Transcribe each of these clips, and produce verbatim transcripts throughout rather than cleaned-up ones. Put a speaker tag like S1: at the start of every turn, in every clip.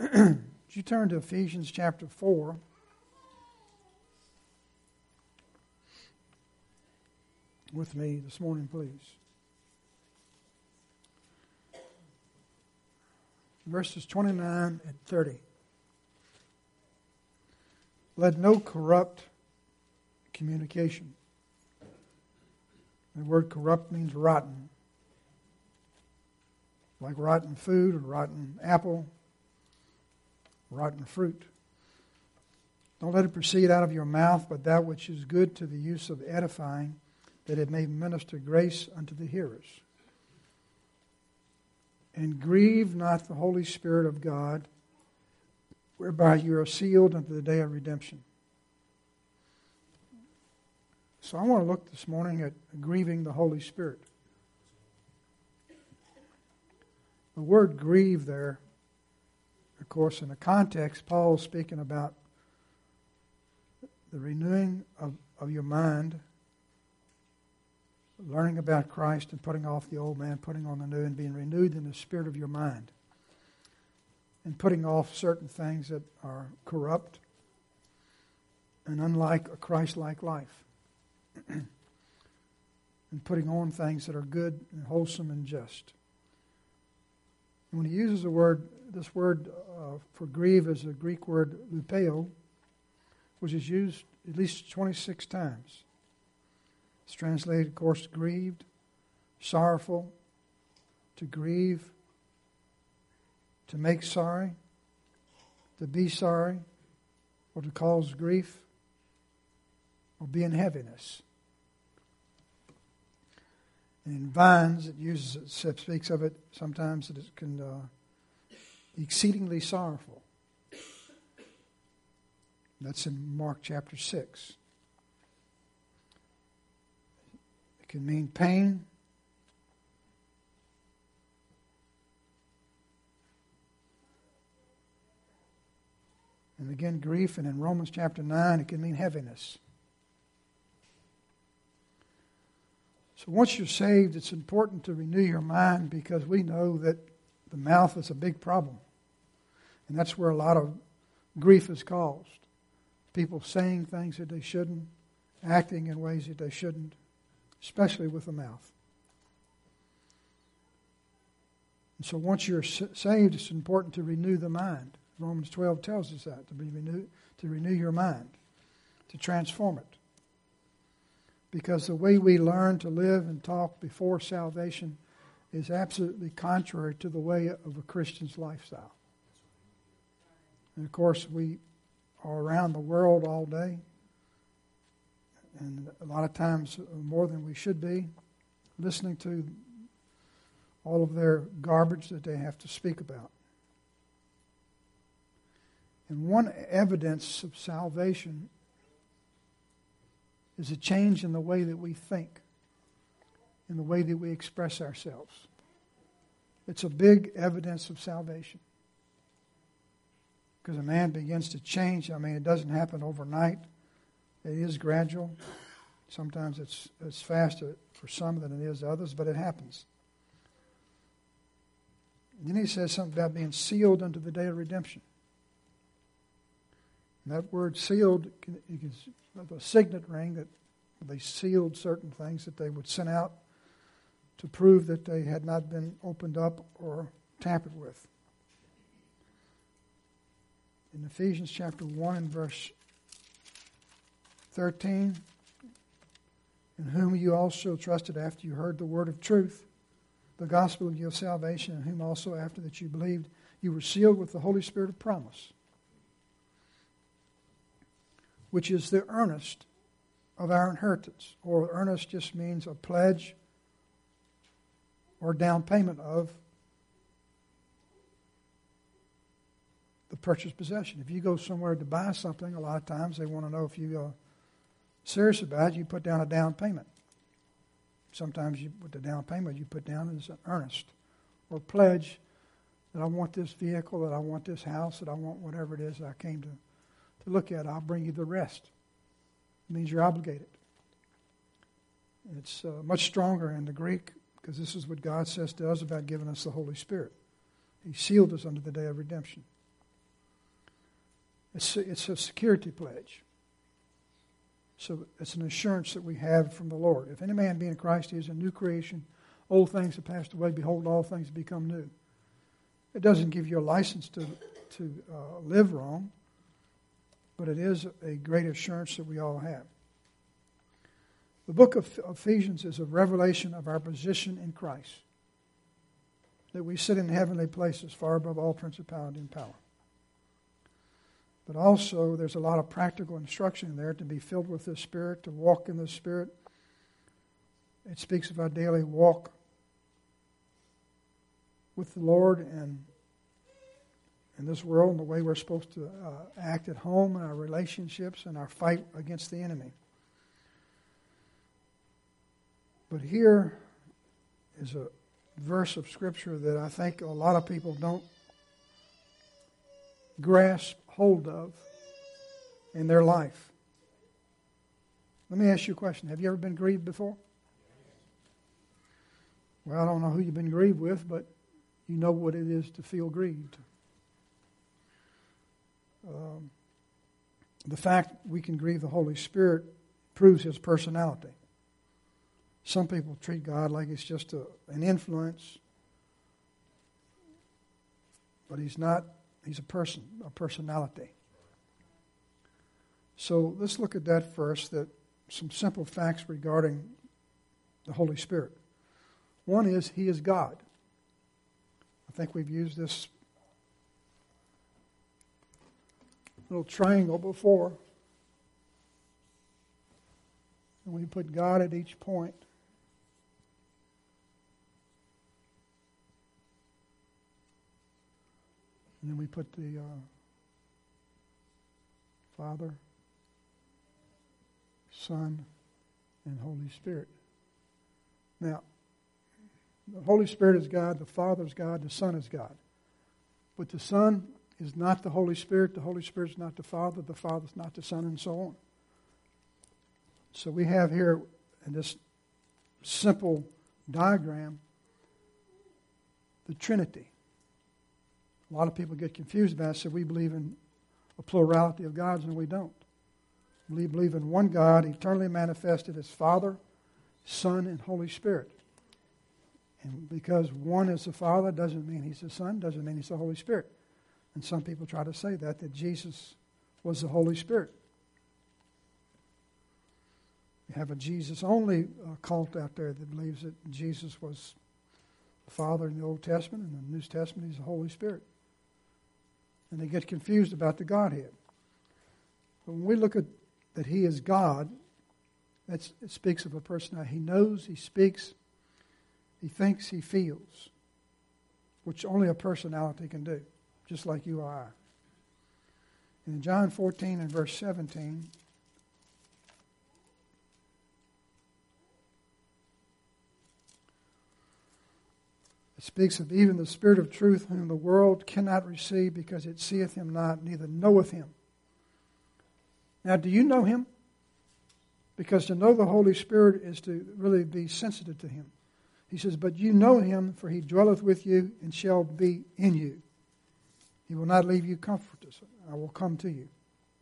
S1: Would you turn to Ephesians chapter four? With me this morning, please. Verses twenty-nine and thirty. Let no corrupt communication. The word corrupt means rotten. Like rotten food or rotten apple, rotten fruit. Don't let it proceed out of your mouth, but that which is good to the use of edifying, that it may minister grace unto the hearers. And grieve not the Holy Spirit of God, whereby you are sealed unto the day of redemption. So I want to look this morning at grieving the Holy Spirit. The word grieve there, of course, in the context, Paul is speaking about the renewing of, of your mind, learning about Christ and putting off the old man, putting on the new, and being renewed in the spirit of your mind. And putting off certain things that are corrupt and unlike a Christ-like life. And putting on things that are good and wholesome and just. And when he uses the word, this word uh, for grieve is the Greek word lupeo, which is used at least twenty-six times. It's translated, of course, grieved, sorrowful, to grieve, to make sorry, to be sorry, or to cause grief, or be in heaviness. And in Vines, it uses it, speaks of it sometimes that it can uh, be exceedingly sorrowful. That's in Mark chapter six. It can mean pain. And again, grief. And in Romans chapter nine, it can mean heaviness. So once you're saved, it's important to renew your mind, because we know that the mouth is a big problem. And that's where a lot of grief is caused. People saying things that they shouldn't, acting in ways that they shouldn't, especially with the mouth. And so once you're saved, it's important to renew the mind. Romans twelve tells us that, to be renew, to renew your mind, to transform it. Because the way we learn to live and talk before salvation is absolutely contrary to the way of a Christian's lifestyle. And of course, we are around the world all day, and a lot of times more than we should be, listening to all of their garbage that they have to speak about. And one evidence of salvation is a change in the way that we think, in the way that we express ourselves. It's a big evidence of salvation. Because a man begins to change. I mean, it doesn't happen overnight. It is gradual. Sometimes it's, it's faster for some than it is others, but it happens. And then he says something about being sealed unto the day of redemption. And that word sealed is a signet ring that they sealed certain things that they would send out to prove that they had not been opened up or tampered with. In Ephesians chapter one and verse thirteen, in whom you also trusted after you heard the word of truth, the gospel of your salvation, in whom also after that you believed, you were sealed with the Holy Spirit of promise, which is the earnest of our inheritance. Or earnest just means a pledge or down payment of the purchased possession. If you go somewhere to buy something, a lot of times they want to know if you're uh, serious about it, you put down a down payment. Sometimes you put the down payment you put down as an earnest or pledge that I want this vehicle, that I want this house, that I want whatever it is that I came to to look at. I'll bring you the rest. It means you're obligated. It's uh, much stronger in the Greek, because this is what God says to us about giving us the Holy Spirit. He sealed us unto the day of redemption. It's, it's a security pledge. So it's an assurance that we have from the Lord. If any man be in Christ, he is a new creation. Old things have passed away. Behold, all things have become new. It doesn't give you a license to, to uh, live wrong, but it is a great assurance that we all have. The book of Ephesians is a revelation of our position in Christ, that we sit in heavenly places far above all principality and power. But also, there's a lot of practical instruction there to be filled with the Spirit, to walk in the Spirit. It speaks of our daily walk with the Lord and in this world and the way we're supposed to uh, act at home and our relationships and our fight against the enemy. But here is a verse of Scripture that I think a lot of people don't grasp hold of in their life. Let me ask you a question. Have you ever been grieved before? Well, I don't know who you've been grieved with, but you know what it is to feel grieved. Um, the fact we can grieve the Holy Spirit proves His personality. Some people treat God like it's just a, an influence, but He's not. He's a person, a personality. So let's look at that first, that some simple facts regarding the Holy Spirit. One is He is God. I think we've used this little triangle before. And we put God at each point. And then we put the uh, Father, Son, and Holy Spirit. Now, the Holy Spirit is God, the Father is God, the Son is God. But the Son is not the Holy Spirit, the Holy Spirit is not the Father, the Father is not the Son, and so on. So we have here in this simple diagram the Trinity. A lot of people get confused about it, so we believe in a plurality of gods, and we don't. We believe in one God, eternally manifested as Father, Son, and Holy Spirit. And because one is the Father doesn't mean He's the Son, doesn't mean He's the Holy Spirit. And some people try to say that, that Jesus was the Holy Spirit. You have a Jesus-only uh, cult out there that believes that Jesus was the Father in the Old Testament, and in the New Testament He's the Holy Spirit. And they get confused about the Godhead. But when we look at that He is God, that's, it speaks of a person. He knows, He speaks, He thinks, He feels, which only a personality can do, just like you or I. And in John fourteen and verse seventeen, it speaks of even the Spirit of truth, whom the world cannot receive because it seeth Him not, neither knoweth Him. Now, do you know Him? Because to know the Holy Spirit is to really be sensitive to Him. He says, but you know Him, for He dwelleth with you and shall be in you. He will not leave you comfortless. I will come to you.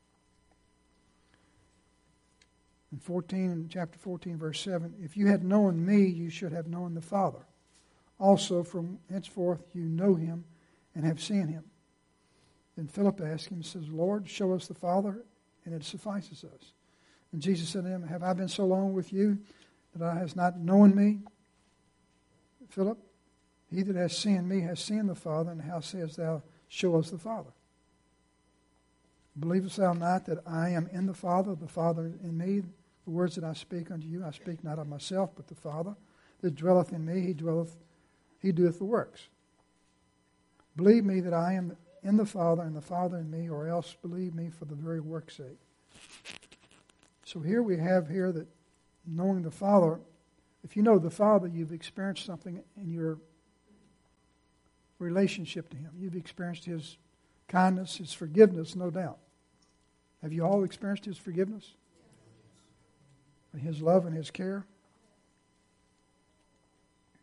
S1: In fourteen, chapter fourteen, verse seven, if you had known me, you should have known the Father. Also, from henceforth you know Him and have seen Him. Then Philip asked Him, says, Lord, show us the Father, and it suffices us. And Jesus said to him, have I been so long with you that thou hast not known me? Philip, he that has seen me has seen the Father, and how sayest thou, show us the Father? Believest thou not that I am in the Father, the Father in me? The words that I speak unto you, I speak not of myself, but the Father that dwelleth in me, He dwelleth He doeth the works. Believe me that I am in the Father and the Father in me, or else believe me for the very work's sake. So here we have here that knowing the Father, if you know the Father, you've experienced something in your relationship to Him. You've experienced His kindness, His forgiveness, no doubt. Have you all experienced His forgiveness? And His love and His care?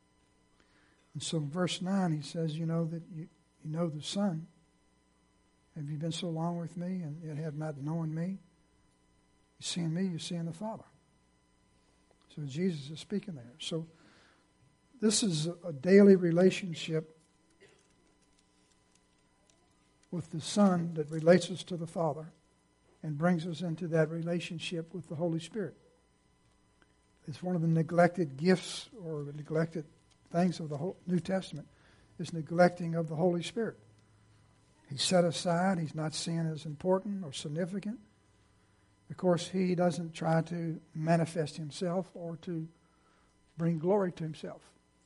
S1: And so in verse nine he says, you know that you, you know the Son, Have you been so long with me and yet have not known me? You seeing me, you're seeing the Father. So Jesus is speaking there. So this is a daily relationship with the Son that relates us to the Father and brings us into that relationship with the Holy Spirit. It's one of the neglected gifts or neglected things of the whole New Testament is neglecting of the Holy Spirit. He's set aside. He's not seen as important or significant. Of course, he doesn't try to manifest himself or to bring glory to himself.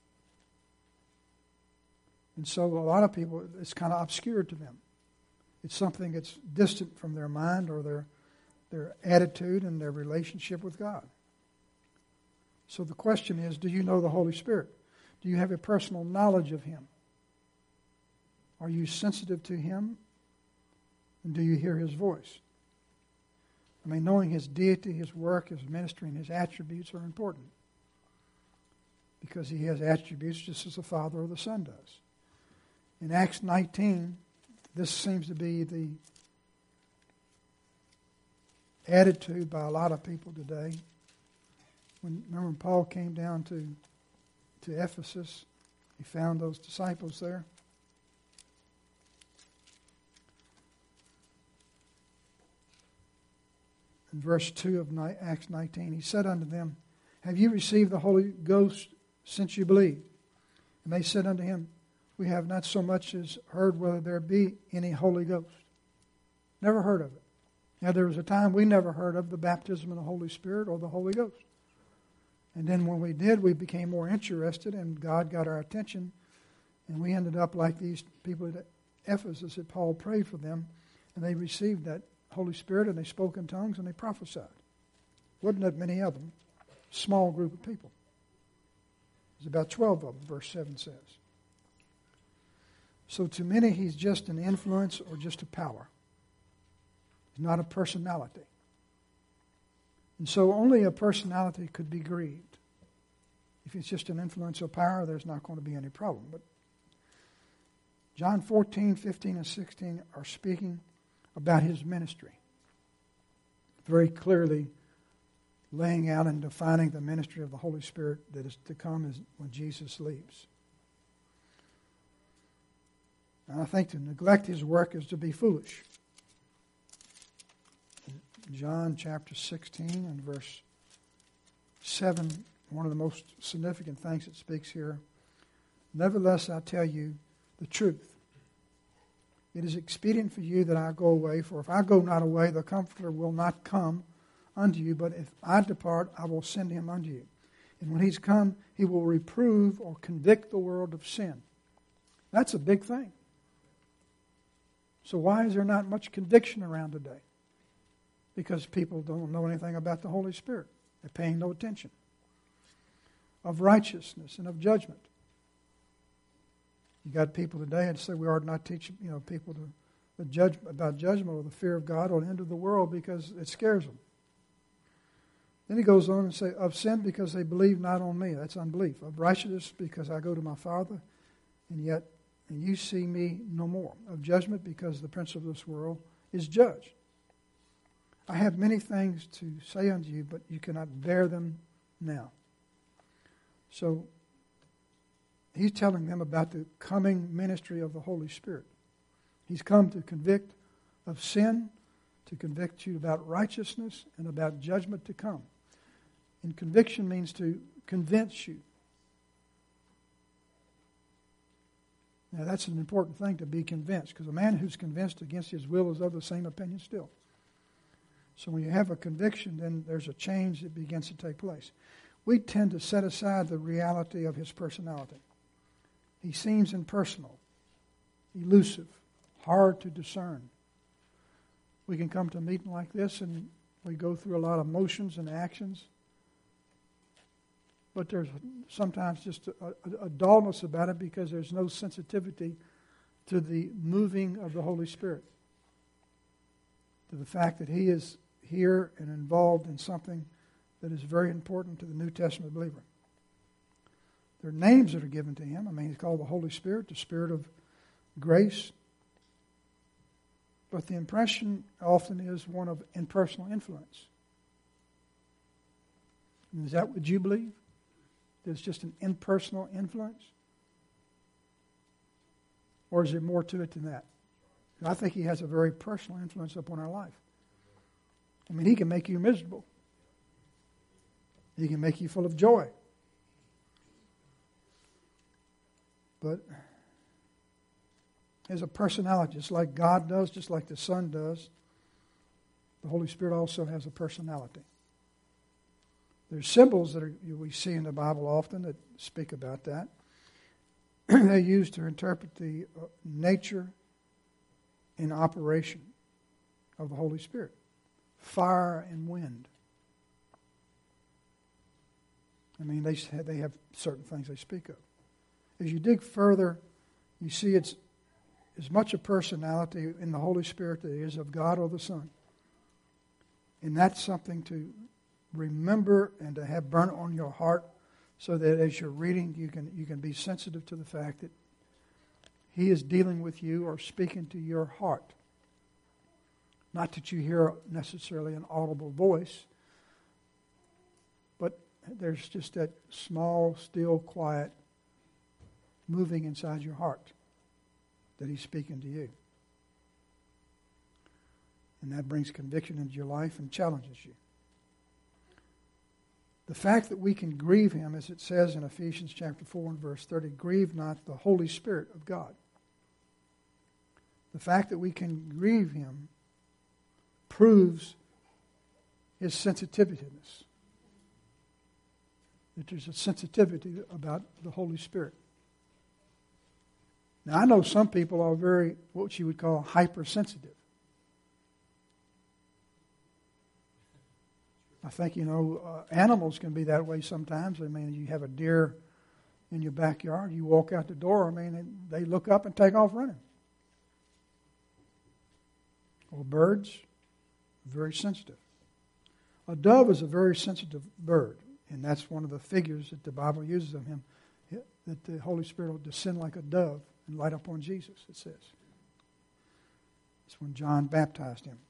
S1: And so a lot of people, it's kind of obscure to them. It's something that's distant from their mind or their, their attitude and their relationship with God. So the question is, do you know the Holy Spirit? Do you have a personal knowledge of Him? Are you sensitive to Him? And do you hear His voice? I mean, knowing His deity, His work, His ministry, and His attributes are important. Because He has attributes just as the Father or the Son does. In Acts nineteen, this seems to be the attitude by a lot of people today. When, remember when Paul came down to, to Ephesus, he found those disciples there. In verse two of Acts nineteen, he said unto them, have you received the Holy Ghost since you believed? And they said unto him, we have not so much as heard whether there be any Holy Ghost. Never heard of it. Now there was a time we never heard of the baptism of the Holy Spirit or the Holy Ghost. And then when we did, we became more interested and God got our attention. And we ended up like these people at Ephesus that Paul prayed for them. And they received that Holy Spirit and they spoke in tongues and they prophesied. Wasn't that many of them? Small group of people. There's about twelve of them, verse seven says. So to many, he's just an influence or just a power. He's not a personality. And so only a personality could be grieved. If it's just an influence or power, there's not going to be any problem. But John fourteen, fifteen, and sixteen are speaking about his ministry. Very clearly laying out and defining the ministry of the Holy Spirit that is to come as when Jesus leaves. And I think to neglect his work is to be foolish. John chapter sixteen and verse seven, one of the most significant things it speaks here. Nevertheless, I tell you the truth. It is expedient for you that I go away, for if I go not away, the Comforter will not come unto you, but if I depart, I will send him unto you. And when he's come, he will reprove or convict the world of sin. That's a big thing. So why is there not much conviction around today? Because people don't know anything about the Holy Spirit. They're paying no attention. Of righteousness and of judgment. You got people today that say we ought not teach, you know, people to the judge about judgment or the fear of God or the end of the world because it scares them. Then he goes on and say, of sin because they believe not on me. That's unbelief. Of righteousness because I go to my Father, and yet and you see me no more. Of judgment because the prince of this world is judged. I have many things to say unto you, but you cannot bear them now. So he's telling them about the coming ministry of the Holy Spirit. He's come to convict of sin, to convict you about righteousness, and about judgment to come. And conviction means to convince you. Now that's an important thing, to be convinced, because a man who's convinced against his will is of the same opinion still. So when you have a conviction, then there's a change that begins to take place. We tend to set aside the reality of his personality. He seems impersonal, elusive, hard to discern. We can come to a meeting like this and we go through a lot of motions and actions. But there's sometimes just a, a, a dullness about it because there's no sensitivity to the moving of the Holy Spirit. To the fact that he is here and involved in something that is very important to the New Testament believer. There are names that are given to him. I mean, he's called the Holy Spirit, the Spirit of grace. But the impression often is one of impersonal influence. And is that what you believe? There's just an impersonal influence? Or is there more to it than that? And I think he has a very personal influence upon our life. I mean, he can make you miserable. He can make you full of joy. But as a personality, just like God does, just like the Son does, the Holy Spirit also has a personality. There's symbols that are, we see in the Bible often that speak about that. They're used to interpret the uh, nature and operation of the Holy Spirit. Fire and wind. I mean, they they have certain things they speak of. As you dig further, you see it's as much a personality in the Holy Spirit that it is of God or the Son. And that's something to remember and to have burnt on your heart, so that as you're reading, you can you can be sensitive to the fact that He is dealing with you or speaking to your heart. Not that you hear necessarily an audible voice, but there's just that small, still, quiet moving inside your heart that He's speaking to you. And that brings conviction into your life and challenges you. The fact that we can grieve Him, as it says in Ephesians chapter four and verse thirty, grieve not the Holy Spirit of God. The fact that we can grieve Him proves His sensitiveness. That there's a sensitivity about the Holy Spirit. Now, I know some people are very, what you would call, hypersensitive. I think, you know, uh, animals can be that way sometimes. I mean, you have a deer in your backyard, you walk out the door, I mean, they look up and take off running. Or birds, very sensitive. A dove is a very sensitive bird, and that's one of the figures that the Bible uses of him, that the Holy Spirit will descend like a dove and light upon Jesus, it says. It's when John baptized him.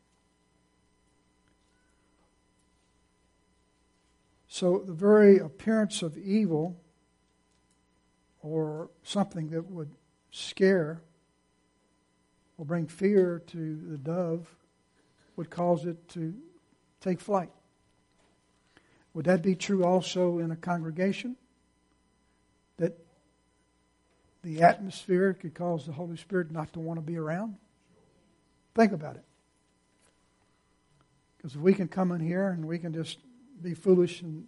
S1: So the very appearance of evil or something that would scare or bring fear to the dove would cause it to take flight. Would that be true also in a congregation? That the atmosphere could cause the Holy Spirit not to want to be around? Think about it. Because if we can come in here and we can just be foolish and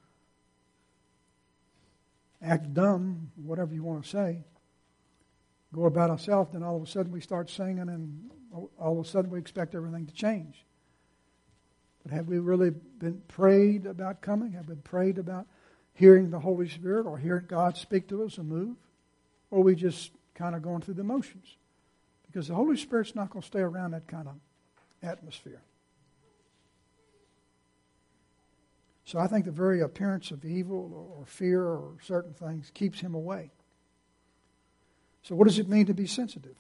S1: act dumb, whatever you want to say, go about ourselves, then all of a sudden we start singing and all of a sudden we expect everything to change. But have we really been prayed about coming? Have we prayed about hearing the Holy Spirit or hearing God speak to us and move? Or are we just kind of going through the motions? Because the Holy Spirit's not going to stay around that kind of atmosphere. So I think the very appearance of evil or fear or certain things keeps Him away. So what does it mean to be sensitive?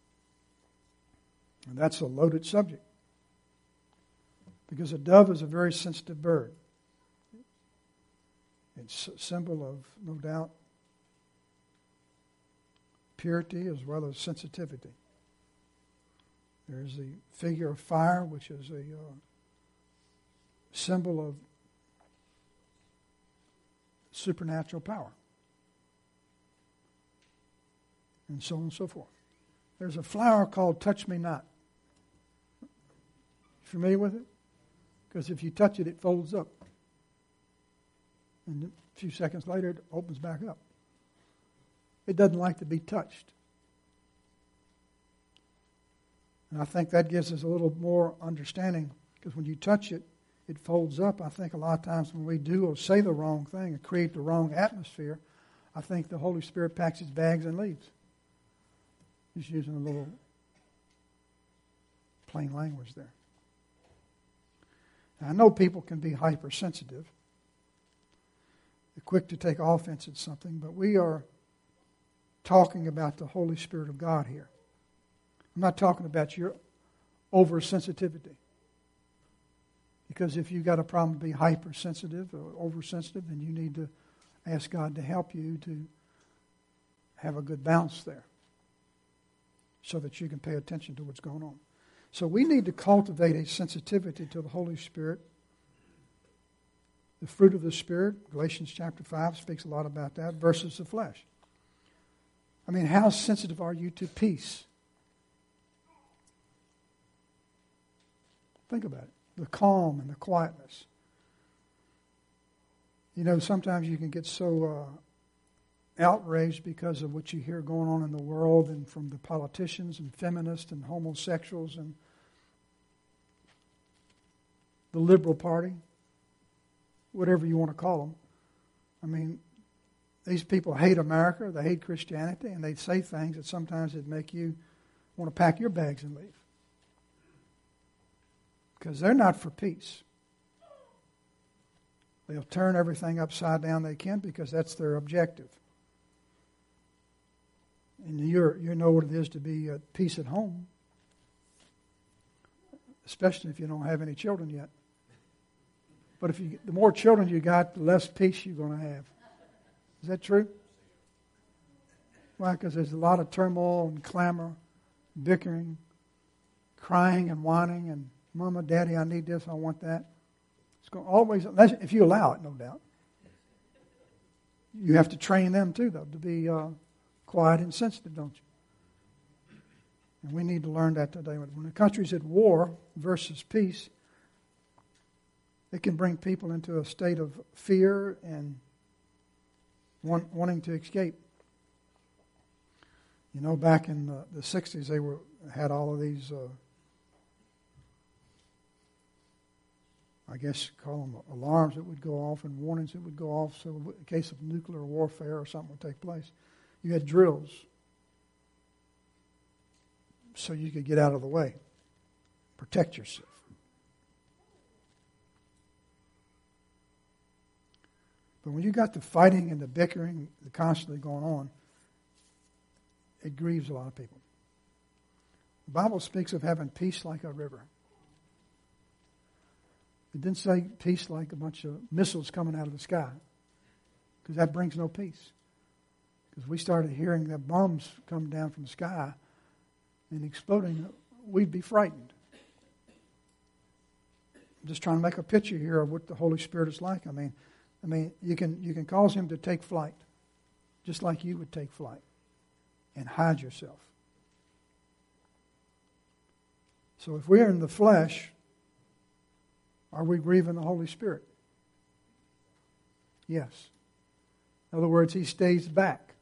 S1: And that's a loaded subject. Because a dove is a very sensitive bird. It's a symbol of, no doubt, purity as well as sensitivity. There's the figure of fire, which is a uh, symbol of supernatural power. And so on and so forth. There's a flower called Touch Me Not. Familiar with it? Because if you touch it, it folds up. And a few seconds later, it opens back up. It doesn't like to be touched. And I think that gives us a little more understanding, because when you touch it, it folds up. I think a lot of times when we do or say the wrong thing or create the wrong atmosphere, I think the Holy Spirit packs his bags and leaves. Just using a little plain language there. Now, I know people can be hypersensitive. They're quick to take offense at something, but we are talking about the Holy Spirit of God here. I'm not talking about your oversensitivity. Because if you've got a problem to be hypersensitive or oversensitive, then you need to ask God to help you to have a good balance there so that you can pay attention to what's going on. So we need to cultivate a sensitivity to the Holy Spirit. The fruit of the Spirit, Galatians chapter five speaks a lot about that, versus the flesh. I mean, how sensitive are you to peace? Think about it. The calm and the quietness. You know, sometimes you can get so uh, outraged because of what you hear going on in the world and from the politicians and feminists and homosexuals and the liberal party, whatever you want to call them. I mean, these people hate America, they hate Christianity, and they say things that sometimes it make you want to pack your bags and leave. Because they're not for peace. They'll turn everything upside down they can because that's their objective. And you you know what it is to be at peace at home, especially if you don't have any children yet. But if you, the more children you got, the less peace you're going to have. Is that true? Why? Because there's a lot of turmoil and clamor, bickering, crying and whining, and Mama, Daddy, I need this, I want that. It's going to always, if you allow it, no doubt. You have to train them too, though, to be uh, quiet and sensitive, don't you? And we need to learn that today. When the country's at war versus peace, it can bring people into a state of fear and want, wanting to escape. You know, back in the, the sixties, they were had all of these, uh, I guess call them alarms that would go off and warnings that would go off so in case of nuclear warfare or something would take place. You had drills so you could get out of the way, protect yourself. But when you got the fighting and the bickering constantly going on, it grieves a lot of people. The Bible speaks of having peace like a river. It didn't say peace like a bunch of missiles coming out of the sky, because that brings no peace. Because we started hearing that bombs come down from the sky and exploding, we'd be frightened. I'm just trying to make a picture here of what the Holy Spirit is like. I mean, I mean, you can you can cause him to take flight, just like you would take flight, and hide yourself. So if we're in the flesh, are we grieving the Holy Spirit? Yes. In other words, he stays back.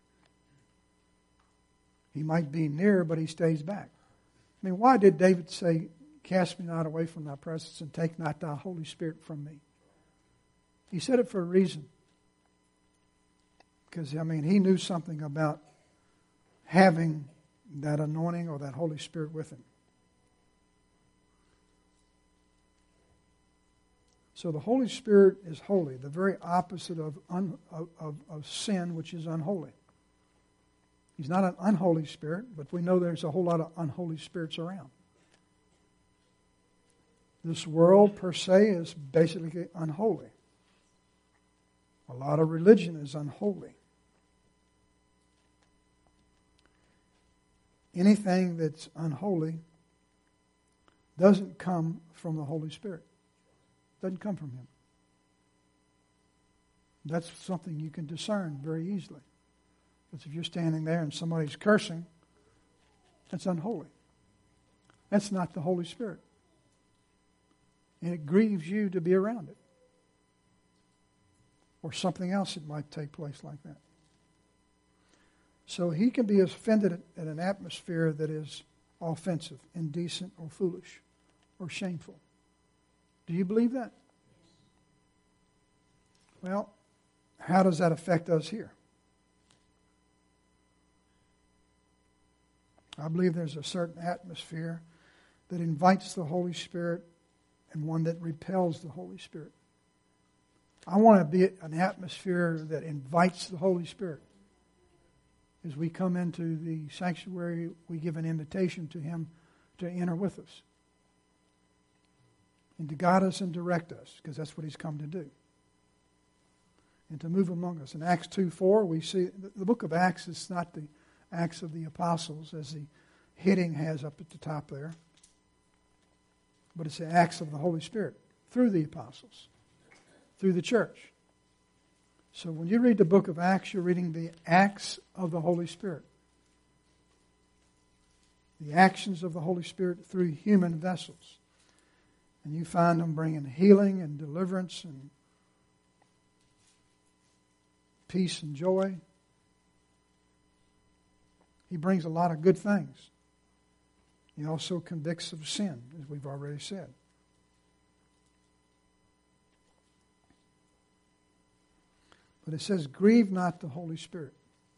S1: He might be near, but he stays back. I mean, why did David say, "Cast me not away from thy presence, and take not thy Holy Spirit from me"? He said it for a reason. Because, I mean, he knew something about having that anointing or that Holy Spirit with him. So the Holy Spirit is holy, the very opposite of, un, of, of, of sin, which is unholy. He's not an unholy spirit, but we know there's a whole lot of unholy spirits around. This world, per se, is basically unholy. A lot of religion is unholy. Anything that's unholy doesn't come from the Holy Spirit. Doesn't come from him. That's something you can discern very easily. Because if you're standing there and somebody's cursing, that's unholy. That's not the Holy Spirit. And it grieves you to be around it. Or something else that might take place like that. So he can be offended at an atmosphere that is offensive, indecent, or foolish, or shameful. Do you believe that? Well, how does that affect us here? I believe there's a certain atmosphere that invites the Holy Spirit and one that repels the Holy Spirit. I want to be an atmosphere that invites the Holy Spirit. As we come into the sanctuary, we give an invitation to him to enter with us and to guide us and direct us, because that's what He's come to do, and to move among us. In Acts two four, we see the book of Acts is not the Acts of the Apostles as the heading has up at the top there, but it's the Acts of the Holy Spirit through the apostles, through the church. So when you read the book of Acts, you're reading the acts of the Holy Spirit. The actions of the Holy Spirit through human vessels. And you find them bringing healing and deliverance and peace and joy. He brings a lot of good things. He also convicts of sin, as we've already said. But it says, grieve not the Holy Spirit.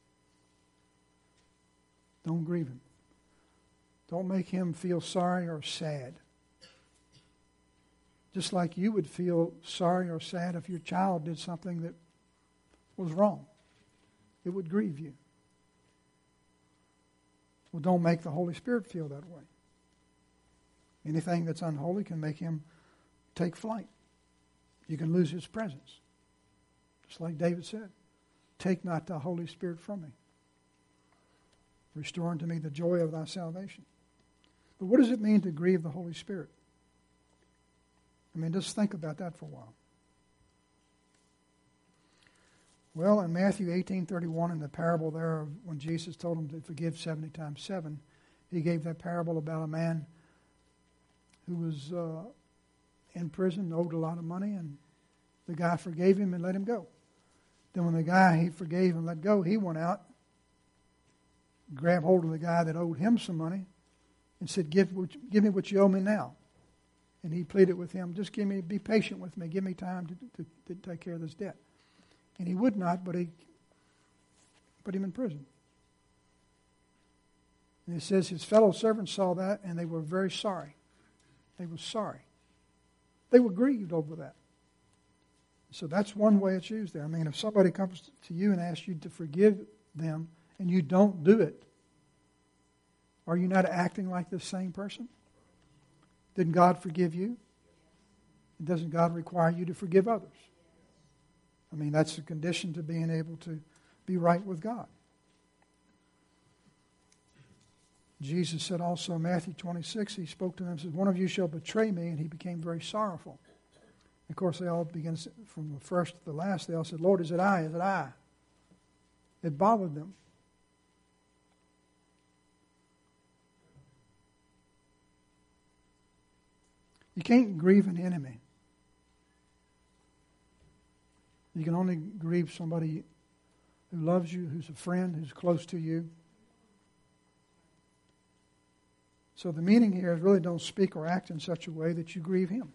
S1: Don't grieve Him. Don't make Him feel sorry or sad. Just like you would feel sorry or sad if your child did something that was wrong. It would grieve you. Well, don't make the Holy Spirit feel that way. Anything that's unholy can make Him take flight. You can lose His presence. Just like David said, take not the Holy Spirit from me. Restore unto me the joy of thy salvation. But what does it mean to grieve the Holy Spirit? I mean, just think about that for a while. Well, in Matthew eighteen thirty-one, in the parable there of when Jesus told him to forgive seventy times seven, He gave that parable about a man who was uh, in prison, owed a lot of money, and the guy forgave him and let him go. Then when the guy he forgave and let go, he went out, grabbed hold of the guy that owed him some money, and said, give, give me what you owe me now. And he pleaded with him, just give me, be patient with me, give me time to, to, to take care of this debt. And he would not, but he put him in prison. And it says his fellow servants saw that, and they were very sorry. They were sorry. They were grieved over that. So that's one way it's used there. I mean, if somebody comes to you and asks you to forgive them, and you don't do it, are you not acting like this same person? Didn't God forgive you? And doesn't God require you to forgive others? I mean, that's a condition to being able to be right with God. Jesus said also in Matthew twenty-six, He spoke to them and said, one of you shall betray me, and he became very sorrowful. Of course, they all began, from the first to the last, they all said, Lord, is it I? Is it I? It bothered them. You can't grieve an enemy. You can only grieve somebody who loves you, who's a friend, who's close to you. So the meaning here is really don't speak or act in such a way that you grieve Him.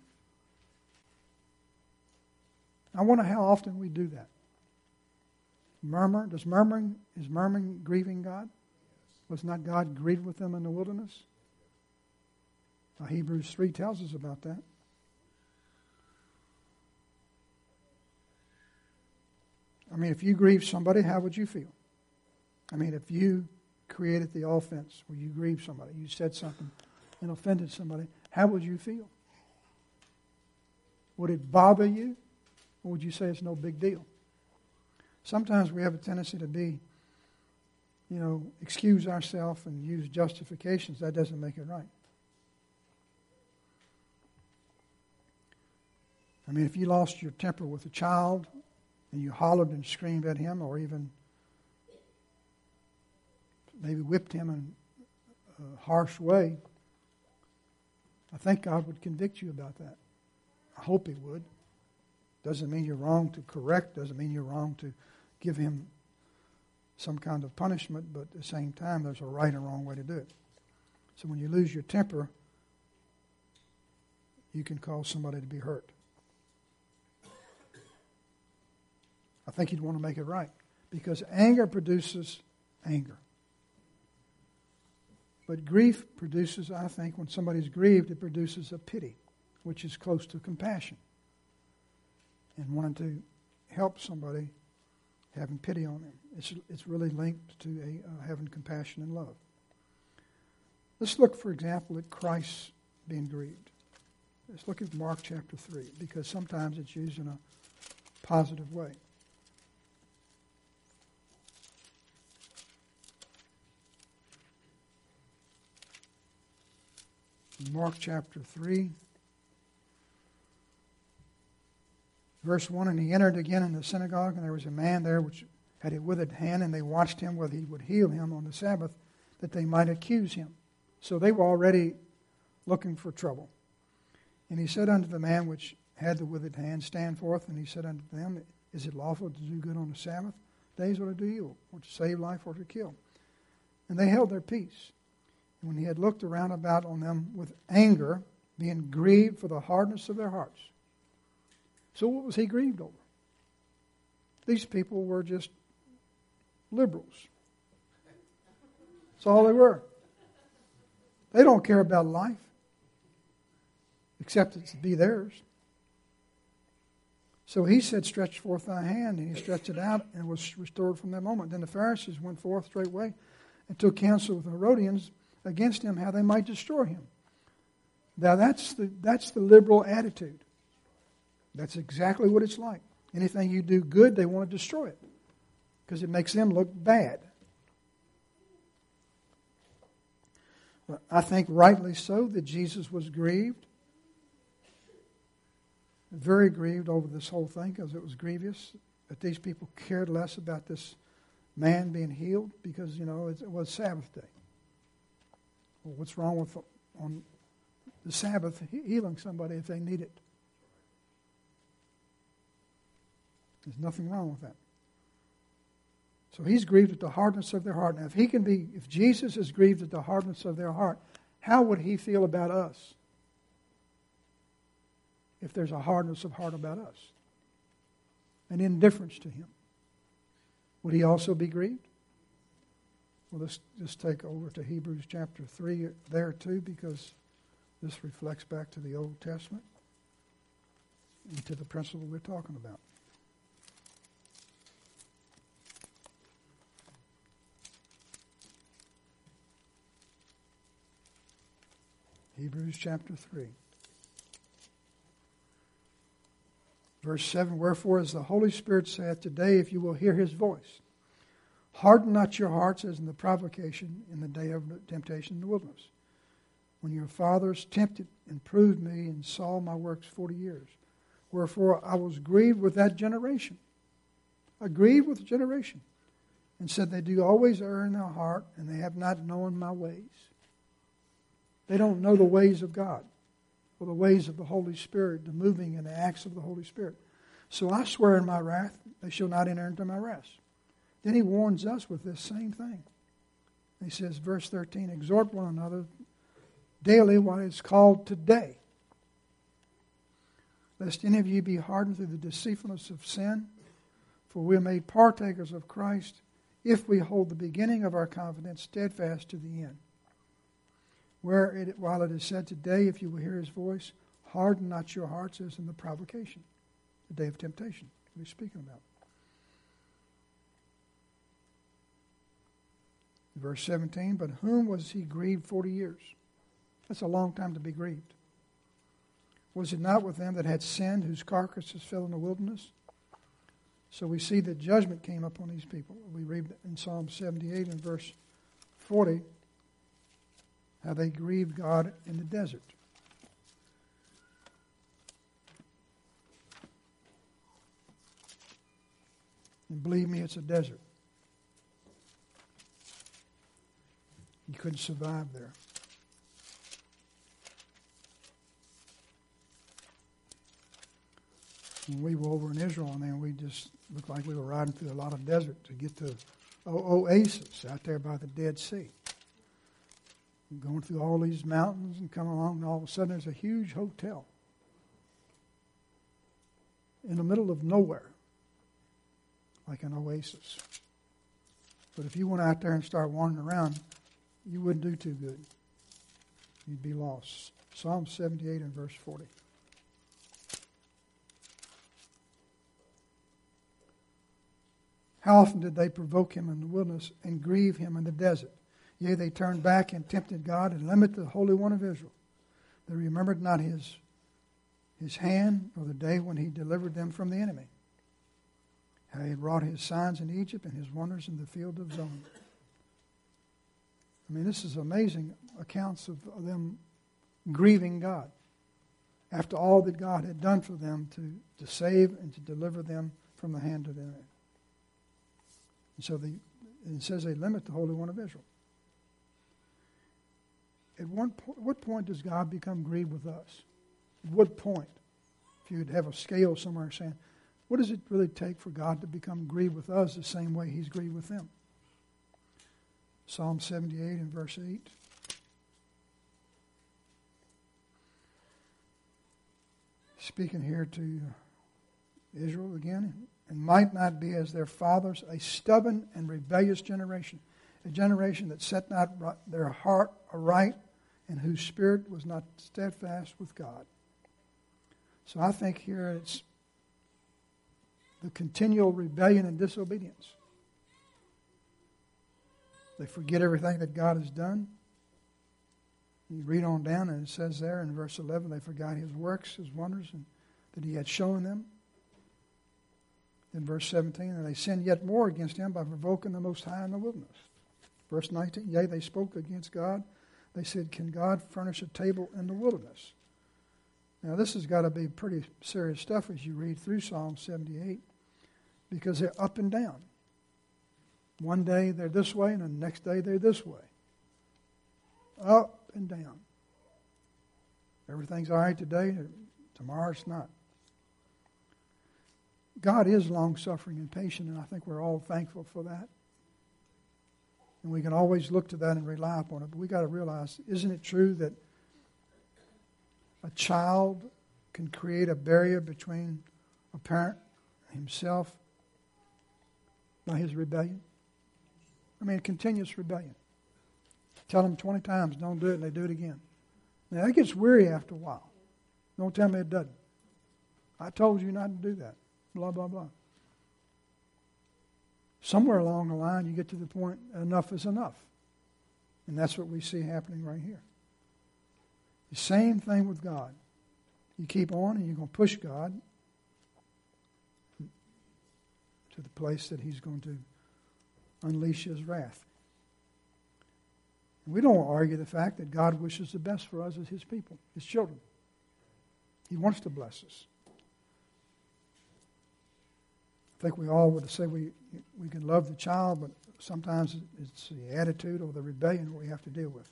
S1: I wonder how often we do that. Murmur, does murmuring, is murmuring grieving God? Was not God grieved with them in the wilderness? Now, Hebrews three tells us about that. I mean, if you grieve somebody, how would you feel? I mean, if you created the offense where you grieved somebody, you said something and offended somebody, how would you feel? Would it bother you? Or would you say it's no big deal? Sometimes we have a tendency to be, you know, excuse ourselves and use justifications. That doesn't make it right. I mean, if you lost your temper with a child and you hollered and screamed at him, or even maybe whipped him in a harsh way, I think God would convict you about that. I hope He would. Doesn't mean you're wrong to correct, doesn't mean you're wrong to give him some kind of punishment, but at the same time, there's a right and wrong way to do it. So when you lose your temper, you can cause somebody to be hurt. I think you'd want to make it right, because anger produces anger. But grief produces, I think, when somebody's grieved, it produces a pity, which is close to compassion. And wanting to help somebody, having pity on them. It's, it's really linked to a, uh, having compassion and love. Let's look, for example, at Christ being grieved. Let's look at Mark chapter three, because sometimes it's used in a positive way. In Mark chapter three, verse one, and he entered again in the synagogue, and there was a man there which had a withered hand, and they watched him whether he would heal him on the Sabbath, that they might accuse him. So they were already looking for trouble. And he said unto the man which had the withered hand, Stand forth. And he said unto them, Is it lawful to do good on the Sabbath days, or to do evil, or to save life, or to kill? And they held their peace. And when he had looked around about on them with anger, being grieved for the hardness of their hearts. So what was he grieved over? These people were just liberals. That's all they were. They don't care about life, except it to be theirs. So he said, Stretch forth thy hand. And he stretched it out and was restored from that moment. Then the Pharisees went forth straightway and took counsel with the Herodians against him, how they might destroy him. Now that's the, that's the liberal attitude. That's exactly what it's like. Anything you do good, they want to destroy it, because it makes them look bad. I think rightly so that Jesus was grieved, very grieved over this whole thing, because it was grievous that these people cared less about this man being healed, because, you know, it was Sabbath day. Well, what's wrong with on the Sabbath healing somebody if they need it? There's nothing wrong with that. So he's grieved at the hardness of their heart. Now, if he can be, if Jesus is grieved at the hardness of their heart, how would he feel about us? If there's a hardness of heart about us, an indifference to him, would he also be grieved? Well, let's just take over to Hebrews chapter three there too, because this reflects back to the Old Testament and to the principle we're talking about. Hebrews chapter three. Verse seven, Wherefore, as the Holy Spirit saith, Today, if you will hear his voice, harden not your hearts as in the provocation in the day of temptation in the wilderness, when your fathers tempted and proved me and saw my works forty years. Wherefore, I was grieved with that generation. I grieved with the generation, and said, They do always err in their heart, and they have not known my ways. They don't know the ways of God, or the ways of the Holy Spirit, the moving and the acts of the Holy Spirit. So I swear in my wrath, they shall not enter into my rest. Then he warns us with this same thing. He says, verse thirteen, Exhort one another daily while it's called today, lest any of you be hardened through the deceitfulness of sin. For we are made partakers of Christ, if we hold the beginning of our confidence steadfast to the end. Where it, while it is said today, if you will hear his voice, harden not your hearts as in the provocation, the day of temptation. What are you speaking about? Verse seventeen, But whom was he grieved forty years? That's a long time to be grieved. Was it not with them that had sinned, whose carcasses fell in the wilderness? So we see that judgment came upon these people. We read in Psalm seventy-eight and verse forty, how they grieved God in the desert. And believe me, it's a desert. You couldn't survive there. When we were over in Israel, I mean, we just looked like we were riding through a lot of desert to get to o- Oasis out there by the Dead Sea. Going through all these mountains and coming along, and all of a sudden there's a huge hotel in the middle of nowhere, like an oasis. But if you went out there and started wandering around, you wouldn't do too good. You'd be lost. Psalm seventy-eight and verse forty. How often did they provoke him in the wilderness and grieve him in the desert? Yea, they turned back and tempted God and limited the Holy One of Israel. They remembered not his, his hand or the day when he delivered them from the enemy. How he had wrought his signs in Egypt and his wonders in the field of Zon. I mean, this is amazing accounts of them grieving God after all that God had done for them to, to save and to deliver them from the hand of the enemy. And so the, it says they limit the Holy One of Israel. At one po- what point does God become grieved with us? At what point? If you'd have a scale somewhere saying, what does it really take for God to become grieved with us the same way he's grieved with them? Psalm seventy-eight and verse eight. Speaking here to Israel again, and might not be as their fathers, a stubborn and rebellious generation, a generation that set not their heart aright, and whose spirit was not steadfast with God. So I think here it's the continual rebellion and disobedience. They forget everything that God has done. You read on down and it says there in verse eleven, they forgot his works, his wonders, and that he had shown them. In verse seventeen, and they sinned yet more against him by provoking the Most High in the wilderness. Verse nineteen, yea, they spoke against God. They said, can God furnish a table in the wilderness? Now this has got to be pretty serious stuff as you read through Psalm seventy-eight, because they're up and down. One day they're this way, and the next day they're this way. Up and down. Everything's all right today, tomorrow it's not. God is long-suffering and patient, and I think we're all thankful for that. And we can always look to that and rely upon it. But we've got to realize, isn't it true that a child can create a barrier between a parent and himself by his rebellion? I mean, continuous rebellion. Tell them twenty times, don't do it, and they do it again. Now, that gets weary after a while. Don't tell me it doesn't. I told you not to do that. Blah, blah, blah. Somewhere along the line, you get to the point, enough is enough. And that's what we see happening right here. The same thing with God. You keep on and you're going to push God to the place that he's going to unleash his wrath. We don't argue the fact that God wishes the best for us as his people, his children. He wants to bless us. I think we all would say we we can love the child, but sometimes it's the attitude or the rebellion that we have to deal with.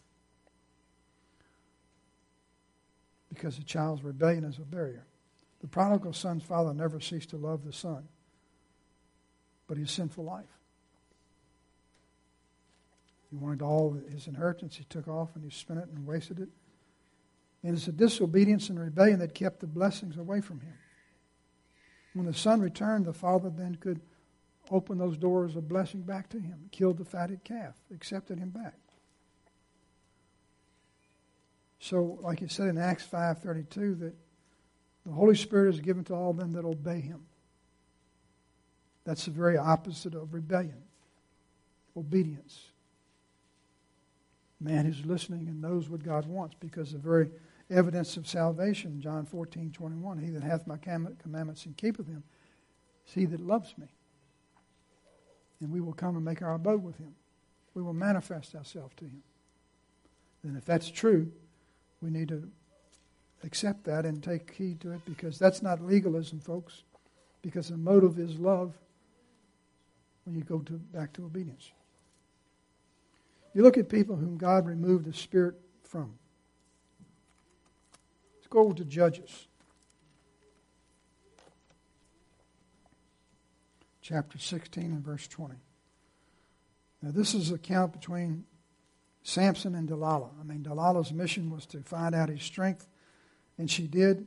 S1: Because the child's rebellion is a barrier. The prodigal son's father never ceased to love the son, but his sinful life. He wanted all his inheritance. He took off and he spent it and wasted it. And it's the disobedience and rebellion that kept the blessings away from him. When the son returned, the father then could open those doors of blessing back to him, killed the fatted calf, accepted him back. So, like it said in Acts five thirty-two, that the Holy Spirit is given to all them that obey him. That's the very opposite of rebellion, obedience. Man who's listening and knows what God wants, because the very evidence of salvation, John fourteen twenty-one, he that hath my commandments and keepeth them is he that loves me. And we will come and make our abode with him. We will manifest ourselves to him. And if that's true, we need to accept that and take heed to it, because that's not legalism, folks, because the motive is love when you go to back to obedience. You look at people whom God removed the Spirit from. Let's go over to Judges. Chapter sixteen and verse twenty. Now this is an account between Samson and Delilah. I mean, Delilah's mission was to find out his strength, and she did.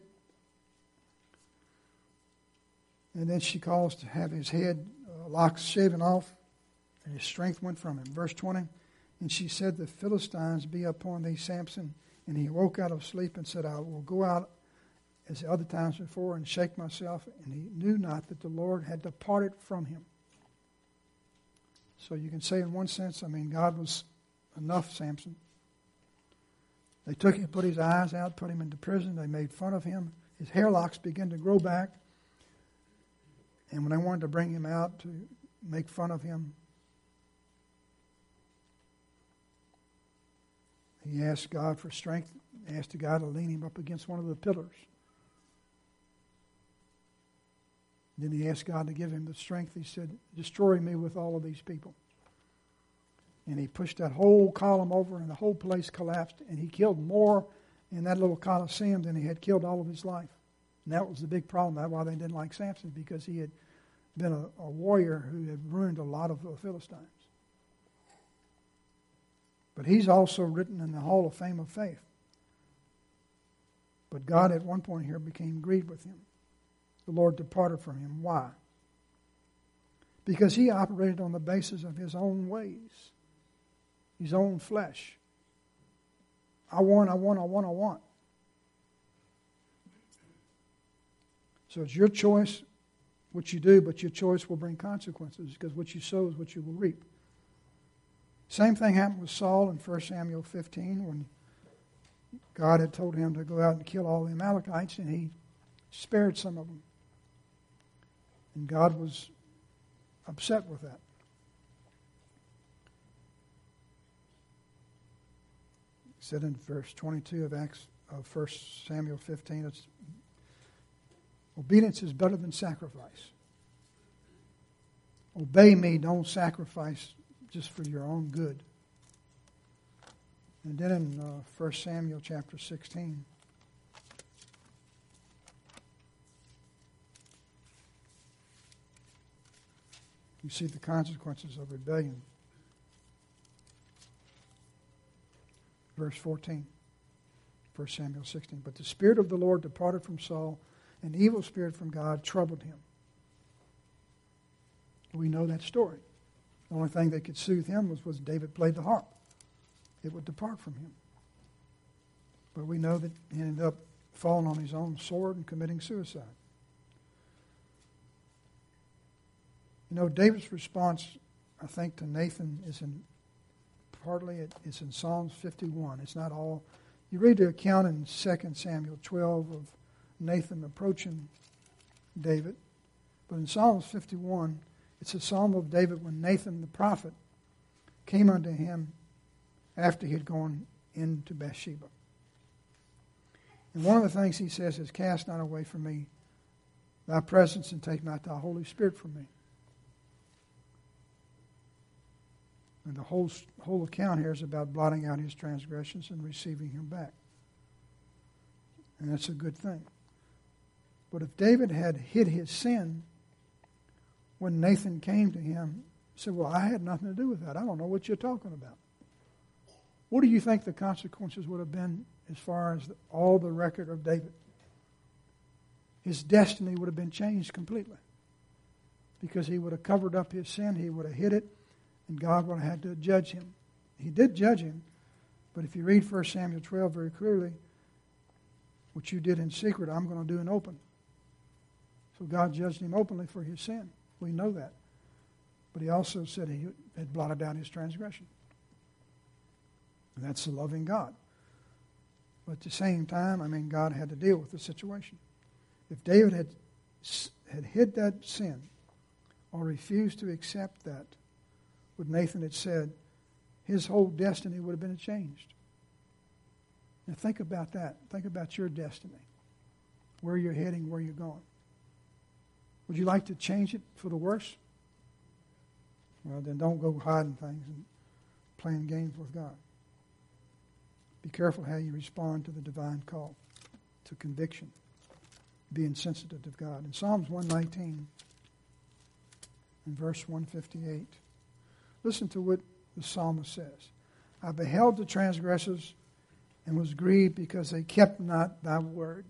S1: And then she calls to have his head uh, locks shaven off, and his strength went from him. Verse twenty. And she said, the Philistines be upon thee, Samson. And he woke out of sleep and said, I will go out as the other times before and shake myself. And he knew not that the Lord had departed from him. So you can say in one sense, I mean, God was enough, Samson. They took him, put his eyes out, put him into prison. They made fun of him. His hair locks began to grow back. And when they wanted to bring him out to make fun of him, he asked God for strength, asked God to lean him up against one of the pillars. Then he asked God to give him the strength. He said, destroy me with all of these people. And he pushed that whole column over and the whole place collapsed. And he killed more in that little coliseum than he had killed all of his life. And that was the big problem. That's why they didn't like Samson, because he had been a, a warrior who had ruined a lot of the Philistines. But he's also written in the Hall of Fame of Faith. But God at one point here became grieved with him. The Lord departed from him. Why? Because he operated on the basis of his own ways, his own flesh. I want, I want, I want, I want. So it's your choice what you do, but your choice will bring consequences, because what you sow is what you will reap. Same thing happened with Saul in First Samuel fifteen, when God had told him to go out and kill all the Amalekites, and he spared some of them. And God was upset with that. He said in verse twenty-two of Acts of First Samuel fifteen, it's, obedience is better than sacrifice. Obey me, don't sacrifice just for your own good. And then in uh, First Samuel chapter sixteen, you see the consequences of rebellion. Verse fourteen, First Samuel sixteen. But the Spirit of the Lord departed from Saul, an evil spirit from God troubled him. We know that story. The only thing that could soothe him was, was David played the harp. It would depart from him. But we know that he ended up falling on his own sword and committing suicide. You know, David's response, I think, to Nathan is in, partly it, it's in Psalms fifty-one. It's not all. You read the account in Second Samuel twelve of Nathan approaching David. But in Psalms fifty-one, it's a psalm of David when Nathan the prophet came unto him after he had gone into Bathsheba. And one of the things he says is, cast not away from me thy presence, and take not thy Holy Spirit from me. And the whole, whole account here is about blotting out his transgressions and receiving him back. And that's a good thing. But if David had hid his sin, when Nathan came to him, he said, well, I had nothing to do with that. I don't know what you're talking about. What do you think the consequences would have been as far as the, all the record of David? His destiny would have been changed completely, because he would have covered up his sin, he would have hid it, and God would have had to judge him. He did judge him, but if you read First Samuel twelve very clearly, what you did in secret, I'm going to do in open. So God judged him openly for his sin. We know that. But he also said he had blotted out his transgression. And that's the loving God. But at the same time, I mean, God had to deal with the situation. If David had, had hid that sin or refused to accept that, what Nathan had said, his whole destiny would have been changed. Now think about that. Think about your destiny, where you're heading, where you're going. Would you like to change it for the worse? Well, then don't go hiding things and playing games with God. Be careful how you respond to the divine call, to conviction, being sensitive to God. In Psalms one nineteen, in verse one fifty-eight, listen to what the psalmist says. I beheld the transgressors and was grieved because they kept not thy word.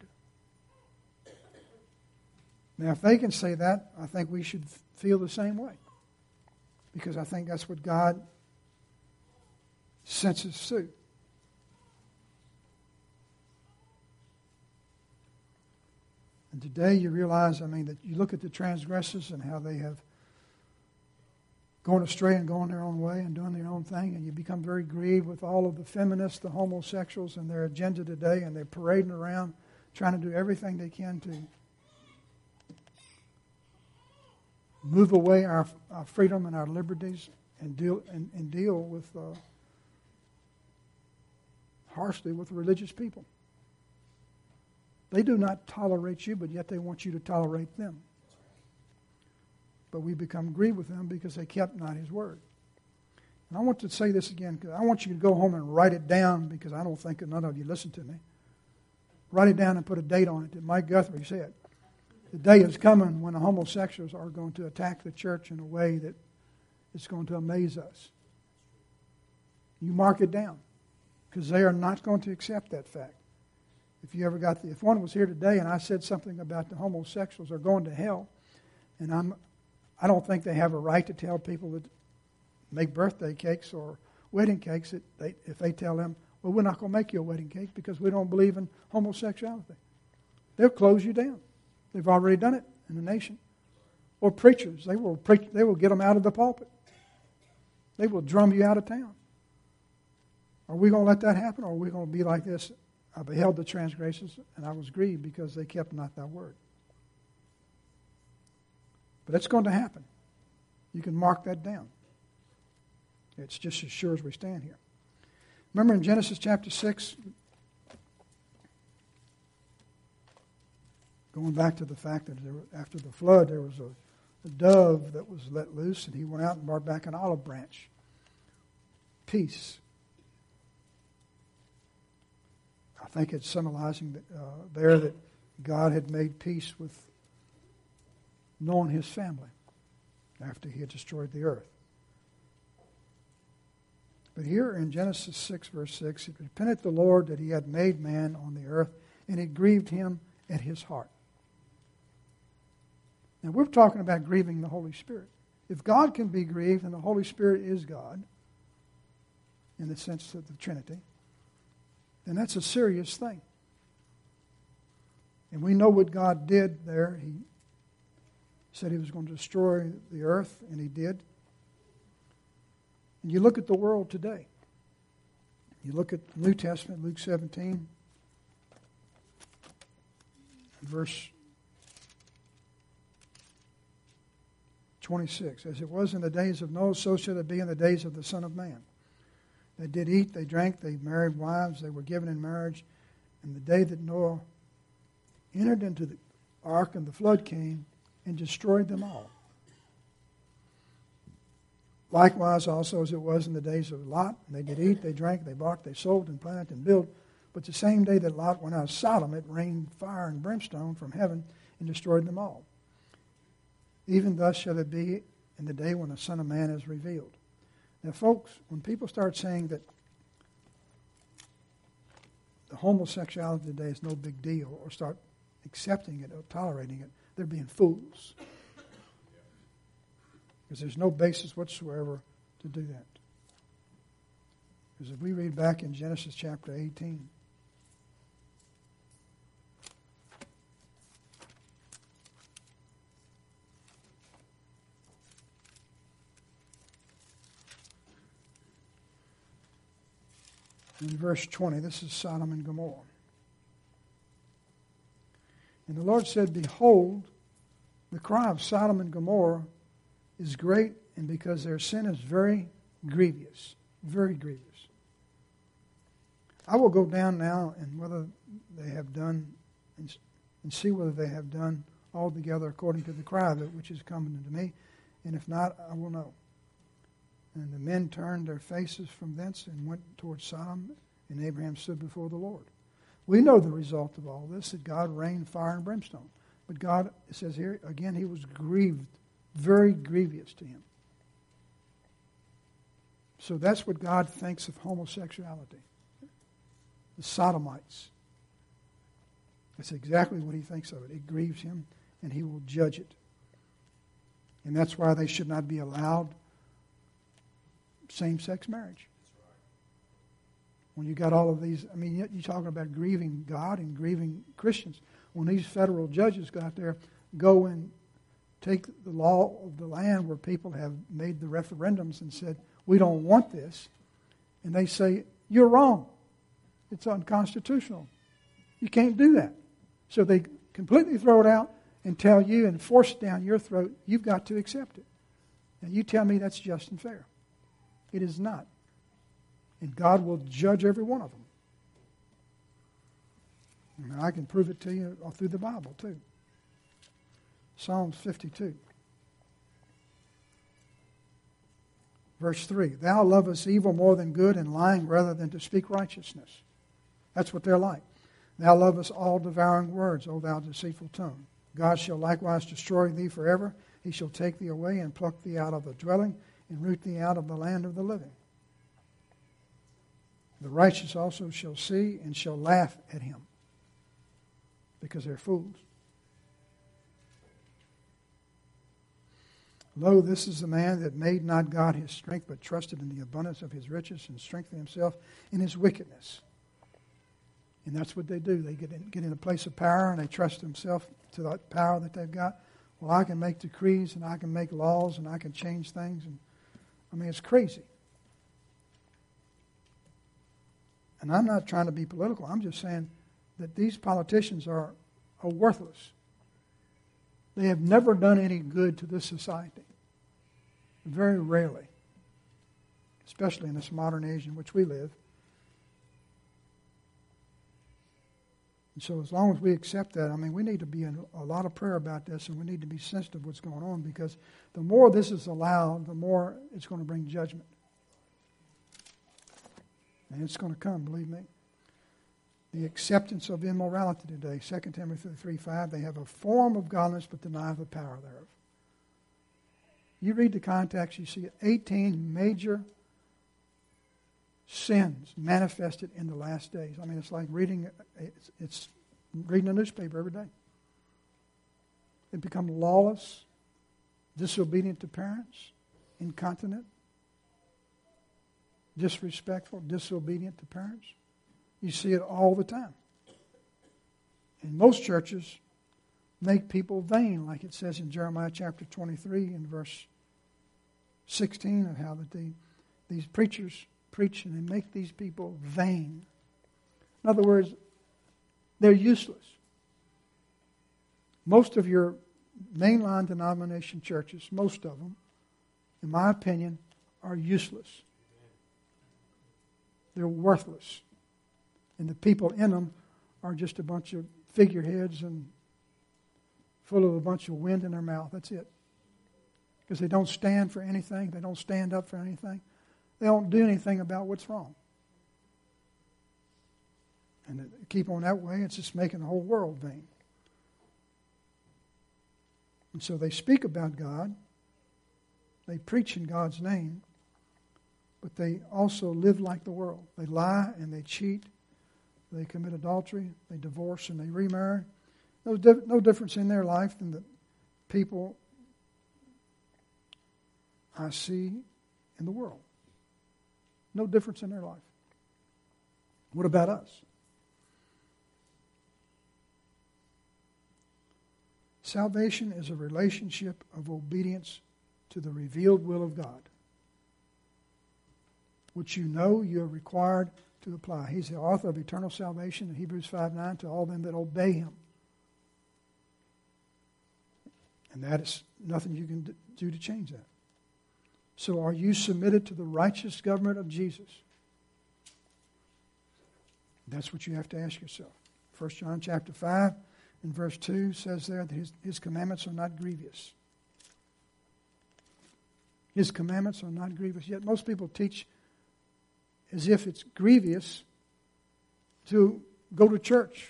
S1: Now, if they can say that, I think we should feel the same way, because I think that's what God senses too. And today you realize, I mean, that you look at the transgressors and how they have going astray and going their own way and doing their own thing, and you become very grieved with all of the feminists, the homosexuals, and their agenda today, and they're parading around trying to do everything they can to move away our, our freedom and our liberties and deal and, and deal with uh, harshly with religious people. They do not tolerate you, but yet they want you to tolerate them. But we become grieved with them because they kept not His word. And I want to say this again, because I want you to go home and write it down, because I don't think that none of you listen to me. Write it down and put a date on it that Mike Guthrie said. The day is coming when the homosexuals are going to attack the church in a way that is going to amaze us. You mark it down, because they are not going to accept that fact. If you ever got the, if one was here today and I said something about the homosexuals are going to hell, and I'm, I don't think they have a right to tell people that make birthday cakes or wedding cakes that they, if they tell them, well, we're not going to make you a wedding cake because we don't believe in homosexuality. They'll close you down. They've already done it in the nation. Or preachers, they will preach, they will get them out of the pulpit. They will drum you out of town. Are we going to let that happen, or are we going to be like this? I beheld the transgressors, and I was grieved because they kept not thy word. But it's going to happen. You can mark that down. It's just as sure as we stand here. Remember in Genesis chapter six, going back to the fact that there, after the flood, there was a, a dove that was let loose, and he went out and brought back an olive branch. Peace. I think it's symbolizing that, uh, there that God had made peace with Noah and his family after He had destroyed the earth. But here in Genesis six, verse six, it repented the Lord that He had made man on the earth, and it grieved Him at His heart. Now, we're talking about grieving the Holy Spirit. If God can be grieved, and the Holy Spirit is God, in the sense of the Trinity, then that's a serious thing. And we know what God did there. He said He was going to destroy the earth, and He did. And you look at the world today. You look at the New Testament, Luke seventeen, verse twenty-six. As it was in the days of Noah, so shall it be in the days of the Son of Man. They did eat, they drank, they married wives, they were given in marriage. And the day that Noah entered into the ark and the flood came and destroyed them all. Likewise also as it was in the days of Lot, they did eat, they drank, they bought, they sold, and planted, and built. But the same day that Lot went out of Sodom, it rained fire and brimstone from heaven and destroyed them all. Even thus shall it be in the day when the Son of Man is revealed. Now, folks, when people start saying that the homosexuality today is no big deal, or start accepting it or tolerating it, they're being fools. Because there's no basis whatsoever to do that. Because if we read back in Genesis chapter eighteen, in verse twenty, this is Sodom and Gomorrah. And the Lord said, behold, the cry of Sodom and Gomorrah is great, and because their sin is very grievous, very grievous. I will go down now and whether they have done, and, and see whether they have done altogether according to the cry of it which is coming unto me, and if not, I will know. And the men turned their faces from thence and went towards Sodom, and Abraham stood before the Lord. We know the result of all this, that God rained fire and brimstone. But God, it says here, again, He was grieved, very grievous to Him. So that's what God thinks of homosexuality. The Sodomites. That's exactly what He thinks of it. It grieves Him, and He will judge it. And that's why they should not be allowed same-sex marriage. When you got all of these, I mean, you're talking about grieving God and grieving Christians. When these federal judges go out there, go and take the law of the land where people have made the referendums and said, we don't want this, and they say, you're wrong. It's unconstitutional. You can't do that. So they completely throw it out and tell you and force it down your throat, you've got to accept it. Now you tell me that's just and fair. It is not. And God will judge every one of them. And I can prove it to you through the Bible too. Psalms fifty-two. Verse three, thou lovest evil more than good, and lying rather than to speak righteousness. That's what they're like. Thou lovest all devouring words, O thou deceitful tongue. God shall likewise destroy thee forever. He shall take thee away and pluck thee out of the dwelling and root thee out of the land of the living. The righteous also shall see and shall laugh at him, because they're fools. Lo, this is the man that made not God his strength, but trusted in the abundance of his riches and strengthened himself in his wickedness. And that's what they do. They get in, get in a place of power and they trust themselves to that power that they've got. Well, I can make decrees and I can make laws and I can change things. And I mean, it's crazy. And I'm not trying to be political. I'm just saying that these politicians are, are worthless. They have never done any good to this society. Very rarely. Especially in this modern age in which we live. And so as long as we accept that, I mean, we need to be in a lot of prayer about this, and we need to be sensitive to what's going on, because the more this is allowed, the more it's going to bring judgment. And it's going to come, believe me. The acceptance of immorality today, Second Timothy three five, they have a form of godliness but deny the power thereof. You read the context, you see eighteen major sins manifested in the last days. I mean, it's like reading it's, it's reading a newspaper every day. They become lawless, disobedient to parents, incontinent, disrespectful, disobedient to parents. You see it all the time. And most churches make people vain, like it says in Jeremiah chapter twenty-three and verse sixteen, of how that they, these preachers preach and they make these people vain. In other words, they're useless. Most of your mainline denomination churches, most of them, in my opinion, are useless. They're worthless. And the people in them are just a bunch of figureheads and full of a bunch of wind in their mouth. That's it. Because they don't stand for anything. They don't stand up for anything. They don't do anything about what's wrong. And to keep on that way, it's just making the whole world vain. And so they speak about God. They preach in God's name. But they also live like the world. They lie and they cheat. They commit adultery, they divorce, and they remarry. No, di- no difference in their life than the people I see in the world. No difference in their life. What about us? Salvation is a relationship of obedience to the revealed will of God, which you know you are required to apply. He's the author of eternal salvation in Hebrews five nine to all them that obey Him. And that is nothing you can do to change that. So are you submitted to the righteous government of Jesus? That's what you have to ask yourself. First John chapter five and verse two says there that his, his commandments are not grievous. His commandments are not grievous. Yet most people teach as if it's grievous to go to church.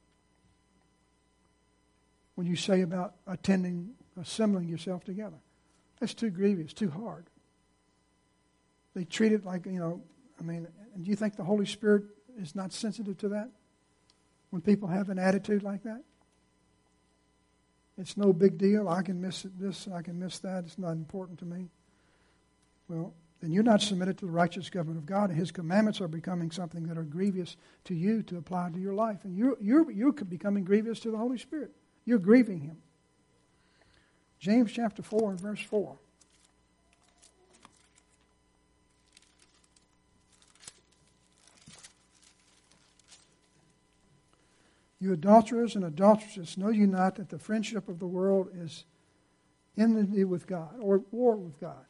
S1: When you say about attending, assembling yourself together. That's too grievous, too hard. They treat it like, you know, I mean, and do you think the Holy Spirit is not sensitive to that? When people have an attitude like that? It's no big deal. I can miss this, I can miss that. It's not important to me. Well, then you're not submitted to the righteous government of God, and His commandments are becoming something that are grievous to you to apply to your life. And you're, you're, you're becoming grievous to the Holy Spirit. You're grieving Him. James chapter four and verse four. You adulterers and adulteresses, know you not that the friendship of the world is enmity with God, or war with God?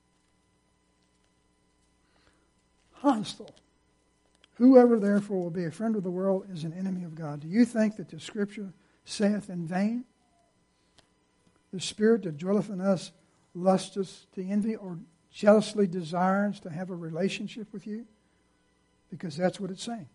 S1: Hostile. Whoever therefore will be a friend of the world is an enemy of God. Do you think that the Scripture saith in vain, the Spirit that dwelleth in us lusteth to envy or jealously desires to have a relationship with you? Because that's what it's saying.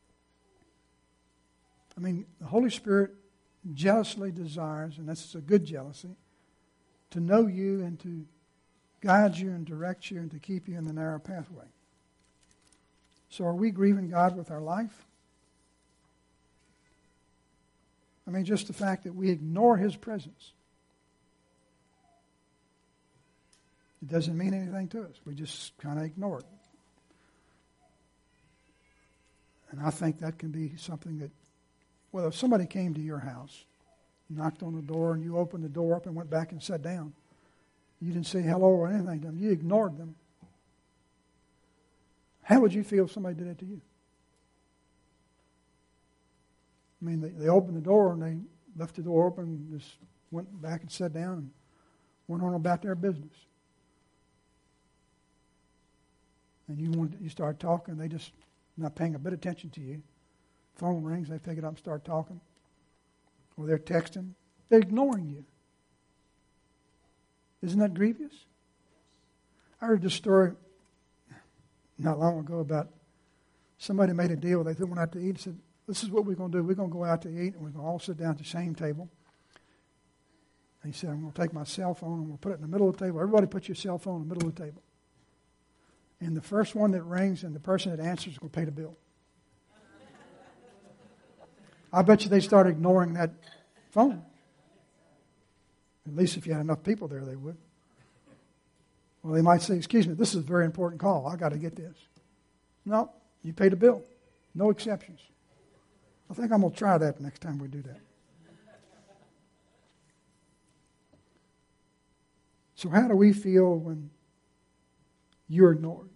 S1: I mean, the Holy Spirit jealously desires, and that's a good jealousy, to know you and to guide you and direct you and to keep you in the narrow pathway. So are we grieving God with our life? I mean, just the fact that we ignore His presence. It doesn't mean anything to us. We just kind of ignore it. And I think that can be something that, well, if somebody came to your house, knocked on the door, and you opened the door up and went back and sat down, you didn't say hello or anything to them, you ignored them, how would you feel if somebody did that to you? I mean, they, they opened the door and they left the door open and just went back and sat down and went on about their business. And you want you start talking, they just not paying a bit of attention to you. Phone rings, they pick it up and start talking. Or they're texting. They're ignoring you. Isn't that grievous? I heard this story not long ago about somebody made a deal. They went out to eat and said, this is what we're going to do. We're going to go out to eat and we're going to all sit down at the same table. And he said, I'm going to take my cell phone and we'll put it in the middle of the table. Everybody put your cell phone in the middle of the table. And the first one that rings and the person that answers is going to pay the bill. I bet you they start ignoring that phone. At least if you had enough people there, they would. Well, they might say, excuse me, this is a very important call. I got to get this. No, you pay the bill. No exceptions. I think I'm going to try that next time we do that. So how do we feel when you're ignored?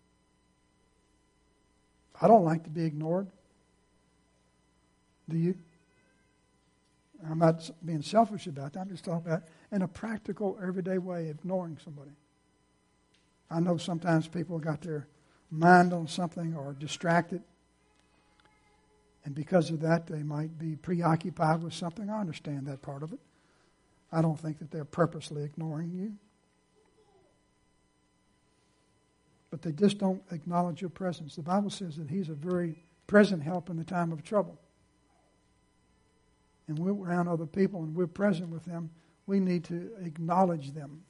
S1: I don't like to be ignored. Do you? I'm not being selfish about that. I'm just talking about in a practical, everyday way, ignoring somebody. I know sometimes people got their mind on something or distracted. And because of that, they might be preoccupied with something. I understand that part of it. I don't think that they're purposely ignoring you. But they just don't acknowledge your presence. The Bible says that He's a very present help in the time of trouble. And we're around other people and we're present with them. We need to acknowledge them.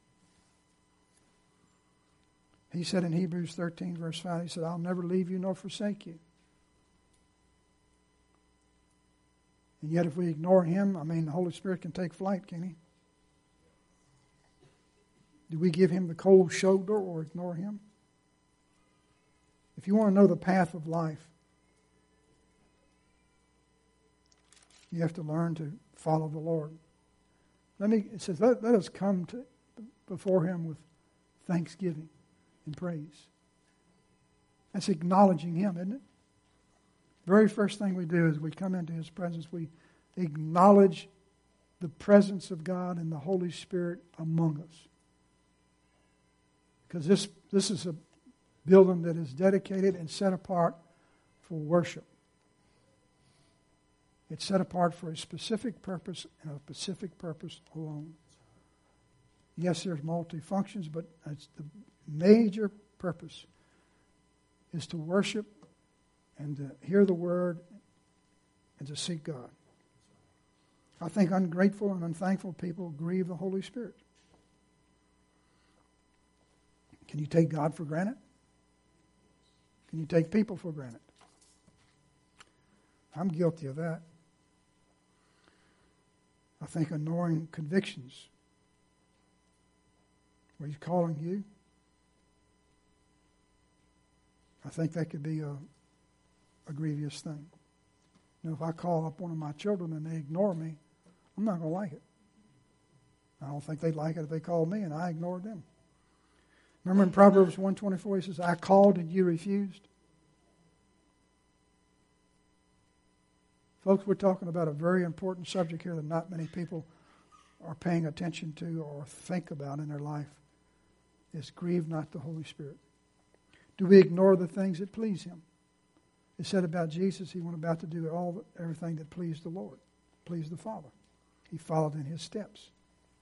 S1: He said in Hebrews thirteen, verse five, He said, I'll never leave you nor forsake you. And yet if we ignore Him, I mean, the Holy Spirit can take flight, can He? Do we give Him the cold shoulder or ignore Him? If you want to know the path of life, you have to learn to follow the Lord. Let me. It says, let, let us come to before Him with thanksgiving and praise. That's acknowledging Him, isn't it? Very first thing we do is we come into His presence. We acknowledge the presence of God and the Holy Spirit among us. Because this, this is a building that is dedicated and set apart for worship. It's set apart for a specific purpose and a specific purpose alone. Yes, there's multi-functions, but it's the major purpose is to worship and to hear the Word and to seek God. I think ungrateful and unthankful people grieve the Holy Spirit. Can you take God for granted? Can you take people for granted? I'm guilty of that. I think ignoring convictions where He's calling you, I think that could be a, a grievous thing. You know, if I call up one of my children and they ignore me, I'm not going to like it. I don't think they'd like it if they called me and I ignored them. Remember in Proverbs one twenty-four, he says, I called and you refused. Folks, we're talking about a very important subject here that not many people are paying attention to or think about in their life. It's grieve not the Holy Spirit. Do we ignore the things that please Him? It said about Jesus, He went about to do all everything that pleased the Lord, pleased the Father. He followed in His steps.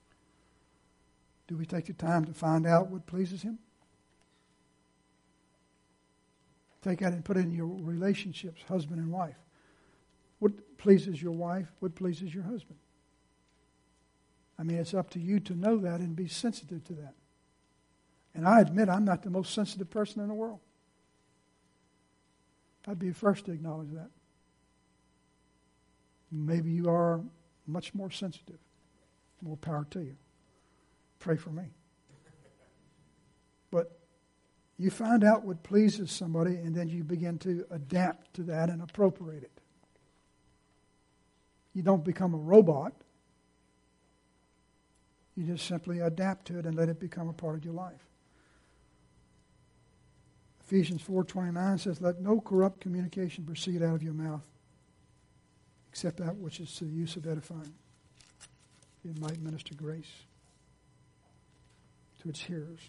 S1: Do we take the time to find out what pleases Him? Take out and put it in your relationships, husband and wife. What pleases your wife? What pleases your husband? I mean, it's up to you to know that and be sensitive to that. And I admit I'm not the most sensitive person in the world. I'd be the first to acknowledge that. Maybe you are much more sensitive. More power to you. Pray for me. But you find out what pleases somebody and then you begin to adapt to that and appropriate it. You don't become a robot. You just simply adapt to it and let it become a part of your life. Ephesians four twenty-nine says, let no corrupt communication proceed out of your mouth, except that which is to the use of edifying. It might minister grace to its hearers.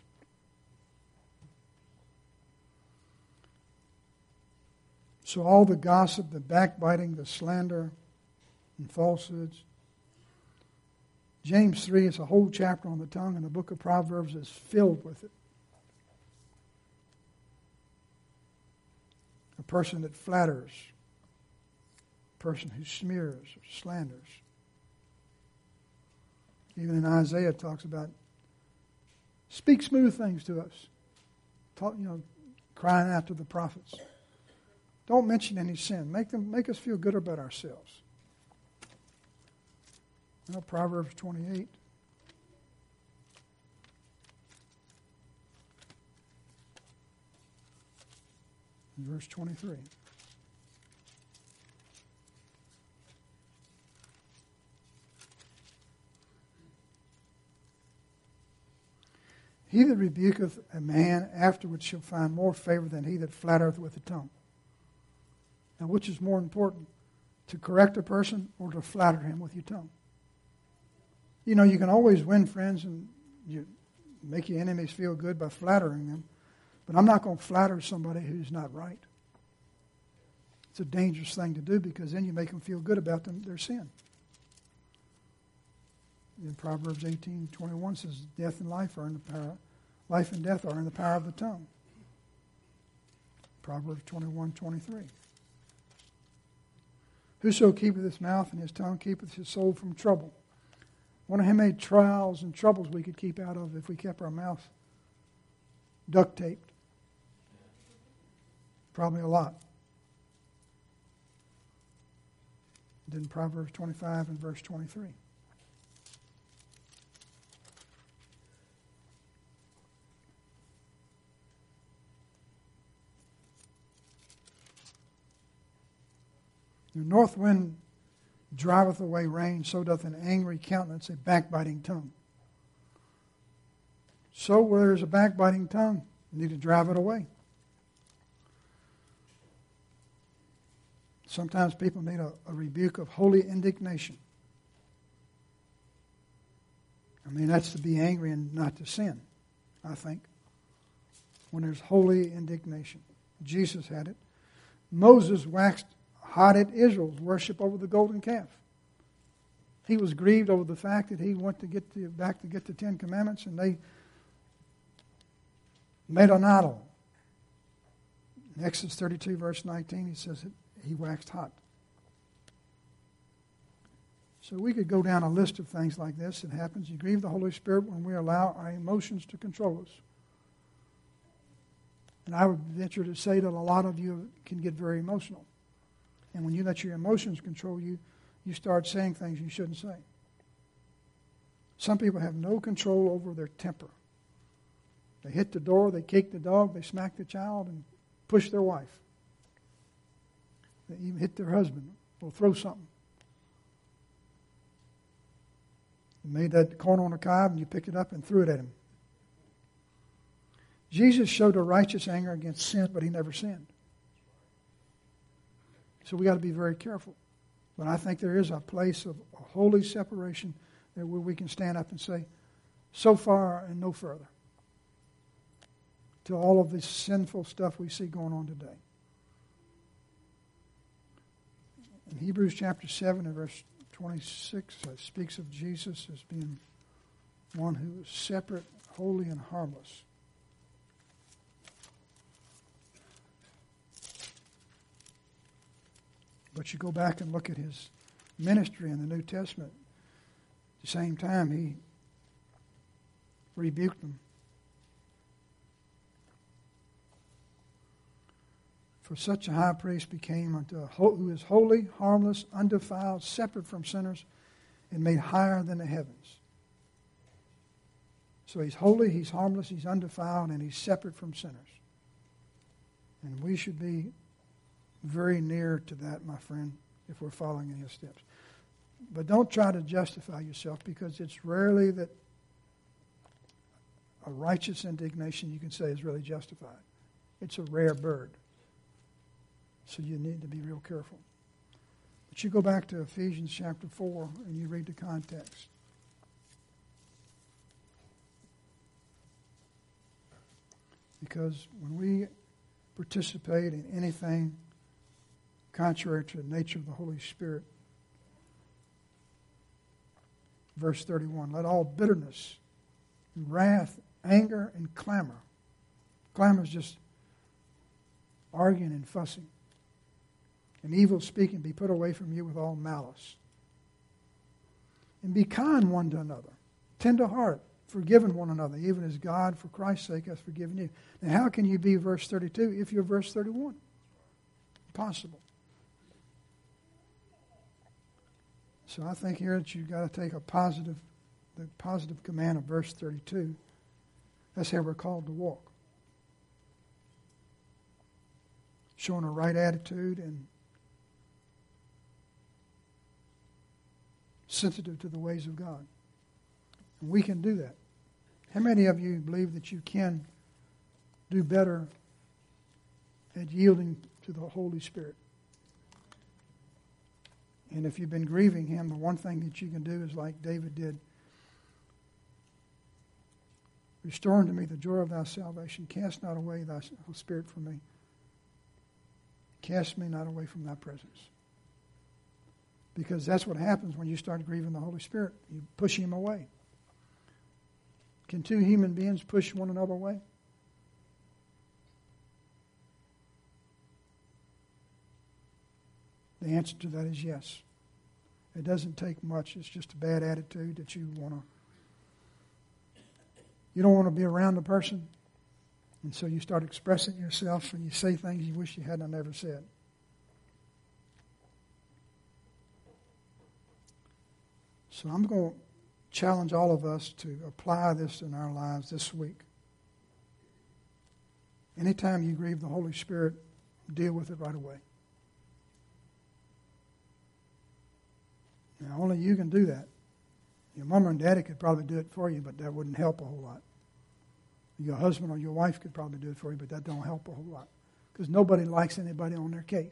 S1: So all the gossip, the backbiting, the slander, and falsehoods. James three is a whole chapter on the tongue, and the book of Proverbs is filled with it. A person that flatters, a person who smears or slanders. Even in Isaiah it talks about speak smooth things to us. Talk, you know, crying out to the prophets. Don't mention any sin. Make them make us feel good about ourselves. Well, Proverbs twenty-eight. Verse twenty-three. He that rebuketh a man afterwards shall find more favor than he that flattereth with the tongue. Now, which is more important, to correct a person or to flatter him with your tongue? You know, you can always win friends and you make your enemies feel good by flattering them, but I'm not going to flatter somebody who's not right. It's a dangerous thing to do because then you make them feel good about them, their sin. In Proverbs eighteen twenty-one says, death and life are in the power, life and death are in the power of the tongue. Proverbs twenty-one twenty-three. Whoso keepeth his mouth and his tongue keepeth his soul from trouble. Wonder how many trials and troubles we could keep out of if we kept our mouth duct taped. Probably a lot. Then Proverbs twenty-five and verse twenty-three. The north wind driveth away rain, so doth an angry countenance a backbiting tongue. So where there's a backbiting tongue, you need to drive it away. Sometimes people need a, a rebuke of holy indignation. I mean, that's to be angry and not to sin, I think. When there's holy indignation. Jesus had it. Moses waxed hot at Israel's worship over the golden calf. He was grieved over the fact that he went to get the, back to get the Ten Commandments and they made an idol. In Exodus thirty-two, verse nineteen, he says that he waxed hot. So we could go down a list of things like this. It happens. You grieve the Holy Spirit when we allow our emotions to control us. And I would venture to say that a lot of you can get very emotional. And when you let your emotions control you, you start saying things you shouldn't say. Some people have no control over their temper. They hit the door, they kick the dog, they smack the child, and push their wife. They even hit their husband or throw something. You made that corn on a cob and you picked it up and threw it at him. Jesus showed a righteous anger against sin, but he never sinned. So we got to be very careful. But I think there is a place of a holy separation there where we can stand up and say, so far and no further, to all of this sinful stuff we see going on today. In Hebrews chapter seven and verse twenty-six, it speaks of Jesus as being one who is separate, holy, and harmless. But you go back and look at his ministry in the New Testament. At the same time, he rebuked them. For such a high priest became unto a ho- who is holy, harmless, undefiled, separate from sinners, and made higher than the heavens. So he's holy, he's harmless, he's undefiled, and he's separate from sinners. And we should be very near to that, my friend, if we're following in his steps. But don't try to justify yourself, because it's rarely that a righteous indignation, you can say, is really justified. It's a rare bird. So you need to be real careful. But you go back to Ephesians chapter four and you read the context. Because when we participate in anything contrary to the nature of the Holy Spirit, verse thirty-one, let all bitterness and wrath, anger, and clamor. Clamor is just arguing and fussing. And evil speaking be put away from you with all malice. And be kind one to another, tender heart, forgiving one another, even as God, for Christ's sake, has forgiven you. Now, how can you be verse thirty-two if you're verse thirty-one? Impossible. So I think here that you've got to take a positive, the positive command of verse thirty-two. That's how we're called to walk. Showing a right attitude and sensitive to the ways of God. And we can do that. How many of you believe that you can do better at yielding to the Holy Spirit? And if you've been grieving him, the one thing that you can do is like David did. Restore unto me the joy of thy salvation. Cast not away thy spirit from me. Cast me not away from thy presence. Because that's what happens when you start grieving the Holy Spirit. You push him away. Can two human beings push one another away? The answer to that is yes. It doesn't take much. It's just a bad attitude that you want to. You don't want to be around the person, and so you start expressing yourself and you say things you wish you hadn't never said. So I'm going to challenge all of us to apply this in our lives this week. Anytime you grieve the Holy Spirit, deal with it right away. Now, only you can do that. Your mama and daddy could probably do it for you, but that wouldn't help a whole lot. Your husband or your wife could probably do it for you, but that don't help a whole lot. Because nobody likes anybody on their case.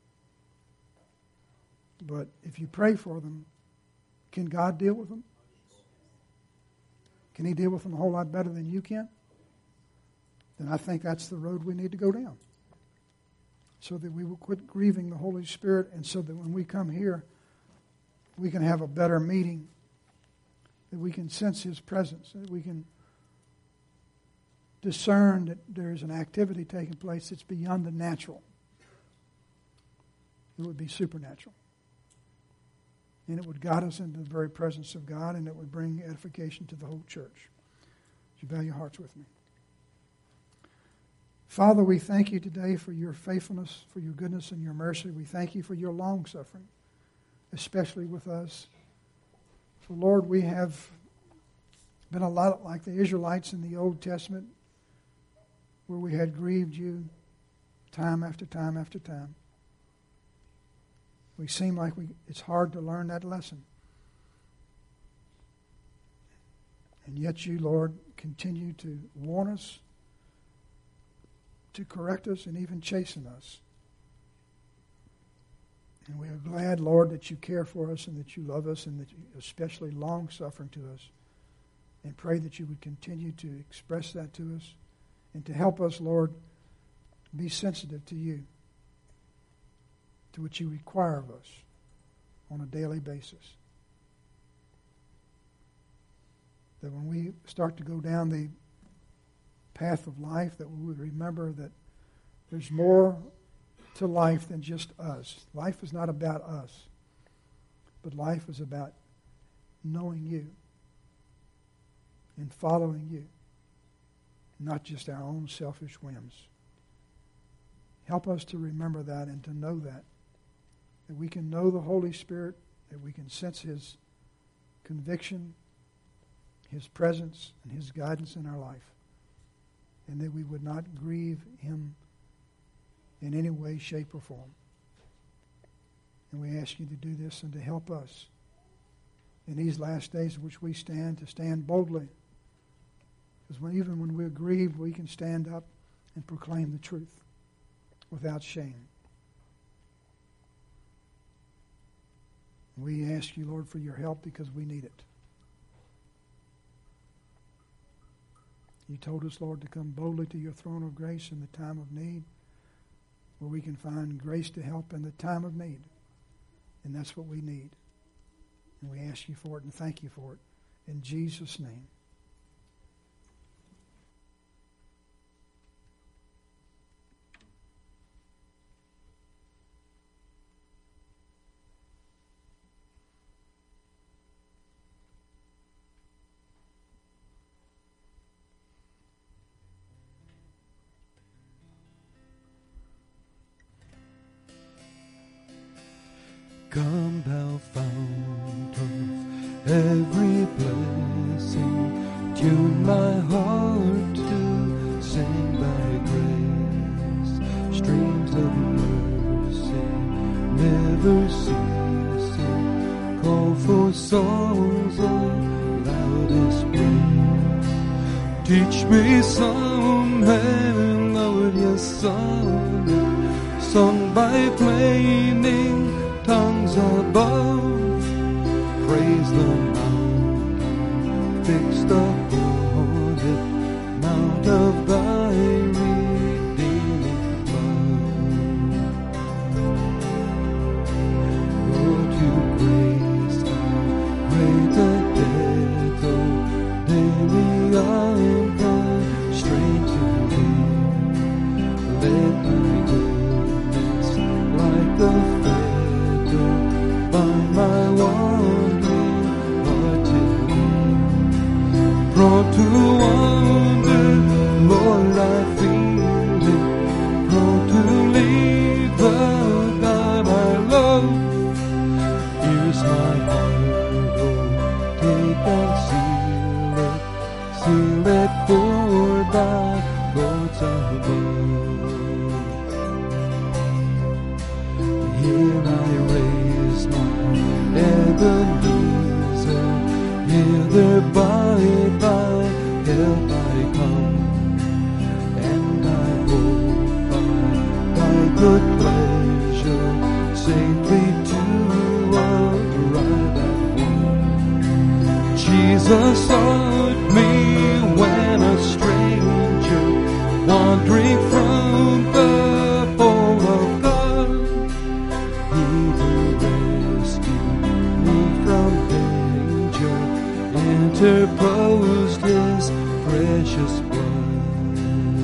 S1: But if you pray for them, can God deal with them? Can he deal with them a whole lot better than you can? Then I think that's the road we need to go down. So that we will quit grieving the Holy Spirit, and so that when we come here, we can have a better meeting, that we can sense his presence, that we can discern that there's an activity taking place that's beyond the natural. It would be supernatural. And it would guide us into the very presence of God, and it would bring edification to the whole church. Would you bow your hearts with me? Father, we thank you today for your faithfulness, for your goodness and your mercy. We thank you for your long-suffering, especially with us. For, Lord, we have been a lot like the Israelites in the Old Testament, where we had grieved you time after time after time. We seem like we, it's hard to learn that lesson. And yet you, Lord, continue to warn us, to correct us, and even chasten us. And we are glad, Lord, that you care for us and that you love us and that you especially long-suffering to us. And pray that you would continue to express that to us and to help us, Lord, be sensitive to you, to what you require of us on a daily basis. That when we start to go down the path of life, that we would remember that there's more to life than just us. Life is not about us, but life is about knowing you and following you, not just our own selfish whims. Help us to remember that and to know that, that we can know the Holy Spirit, that we can sense His conviction, His presence, and His guidance in our life, and that we would not grieve Him in any way, shape, or form. And we ask you to do this and to help us in these last days in which we stand, to stand boldly. Because when, even when we're grieved, we can stand up and proclaim the truth without shame. We ask you, Lord, for your help because we need it. You told us, Lord, to come boldly to your throne of grace in the time of need, where we can find grace to help in the time of need. And that's what we need. And we ask you for it and thank you for it. In Jesus' name.
S2: Come thou fount of every blessing, tune my heart to sing thy grace. Streams of mercy never ceasing, call for songs of loudest praise. Teach me some melodious song, sung by flaming tongues above. Praise the mountain fixed upon it, mount of thy redeeming love. Lord, you grace how great the debt, though daily I'm constrained to thee. Let thy goodness like the my wandering heart to thee. Prone to wander, Lord, I feel it. Prone to leave the God I love. Here's my heart, oh, take and seal it. Seal it for thy thoughts above. Here I raise my Ebenezer, hither by thy help I come, and I hope by thy good pleasure safely to arrive at home. Jesus sought me when a stranger, wandering from the fold of God. Interposed his precious blood.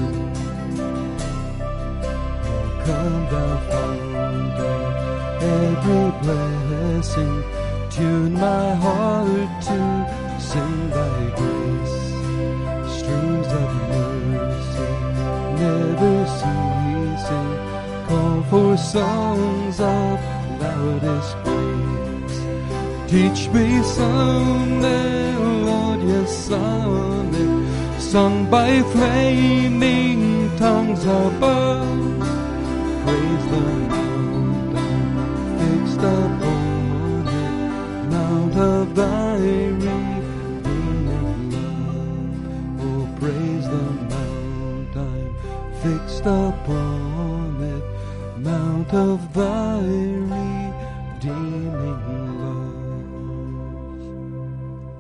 S2: Oh, come thou fount of every blessing, tune my heart to sing thy grace. Streams of mercy never ceasing, call for songs of loudest praise. Teach me some melodious sonnet, sung by flaming tongues above. Praise the mountain fixed upon it, mount of thy redeeming love. upon that mount of thy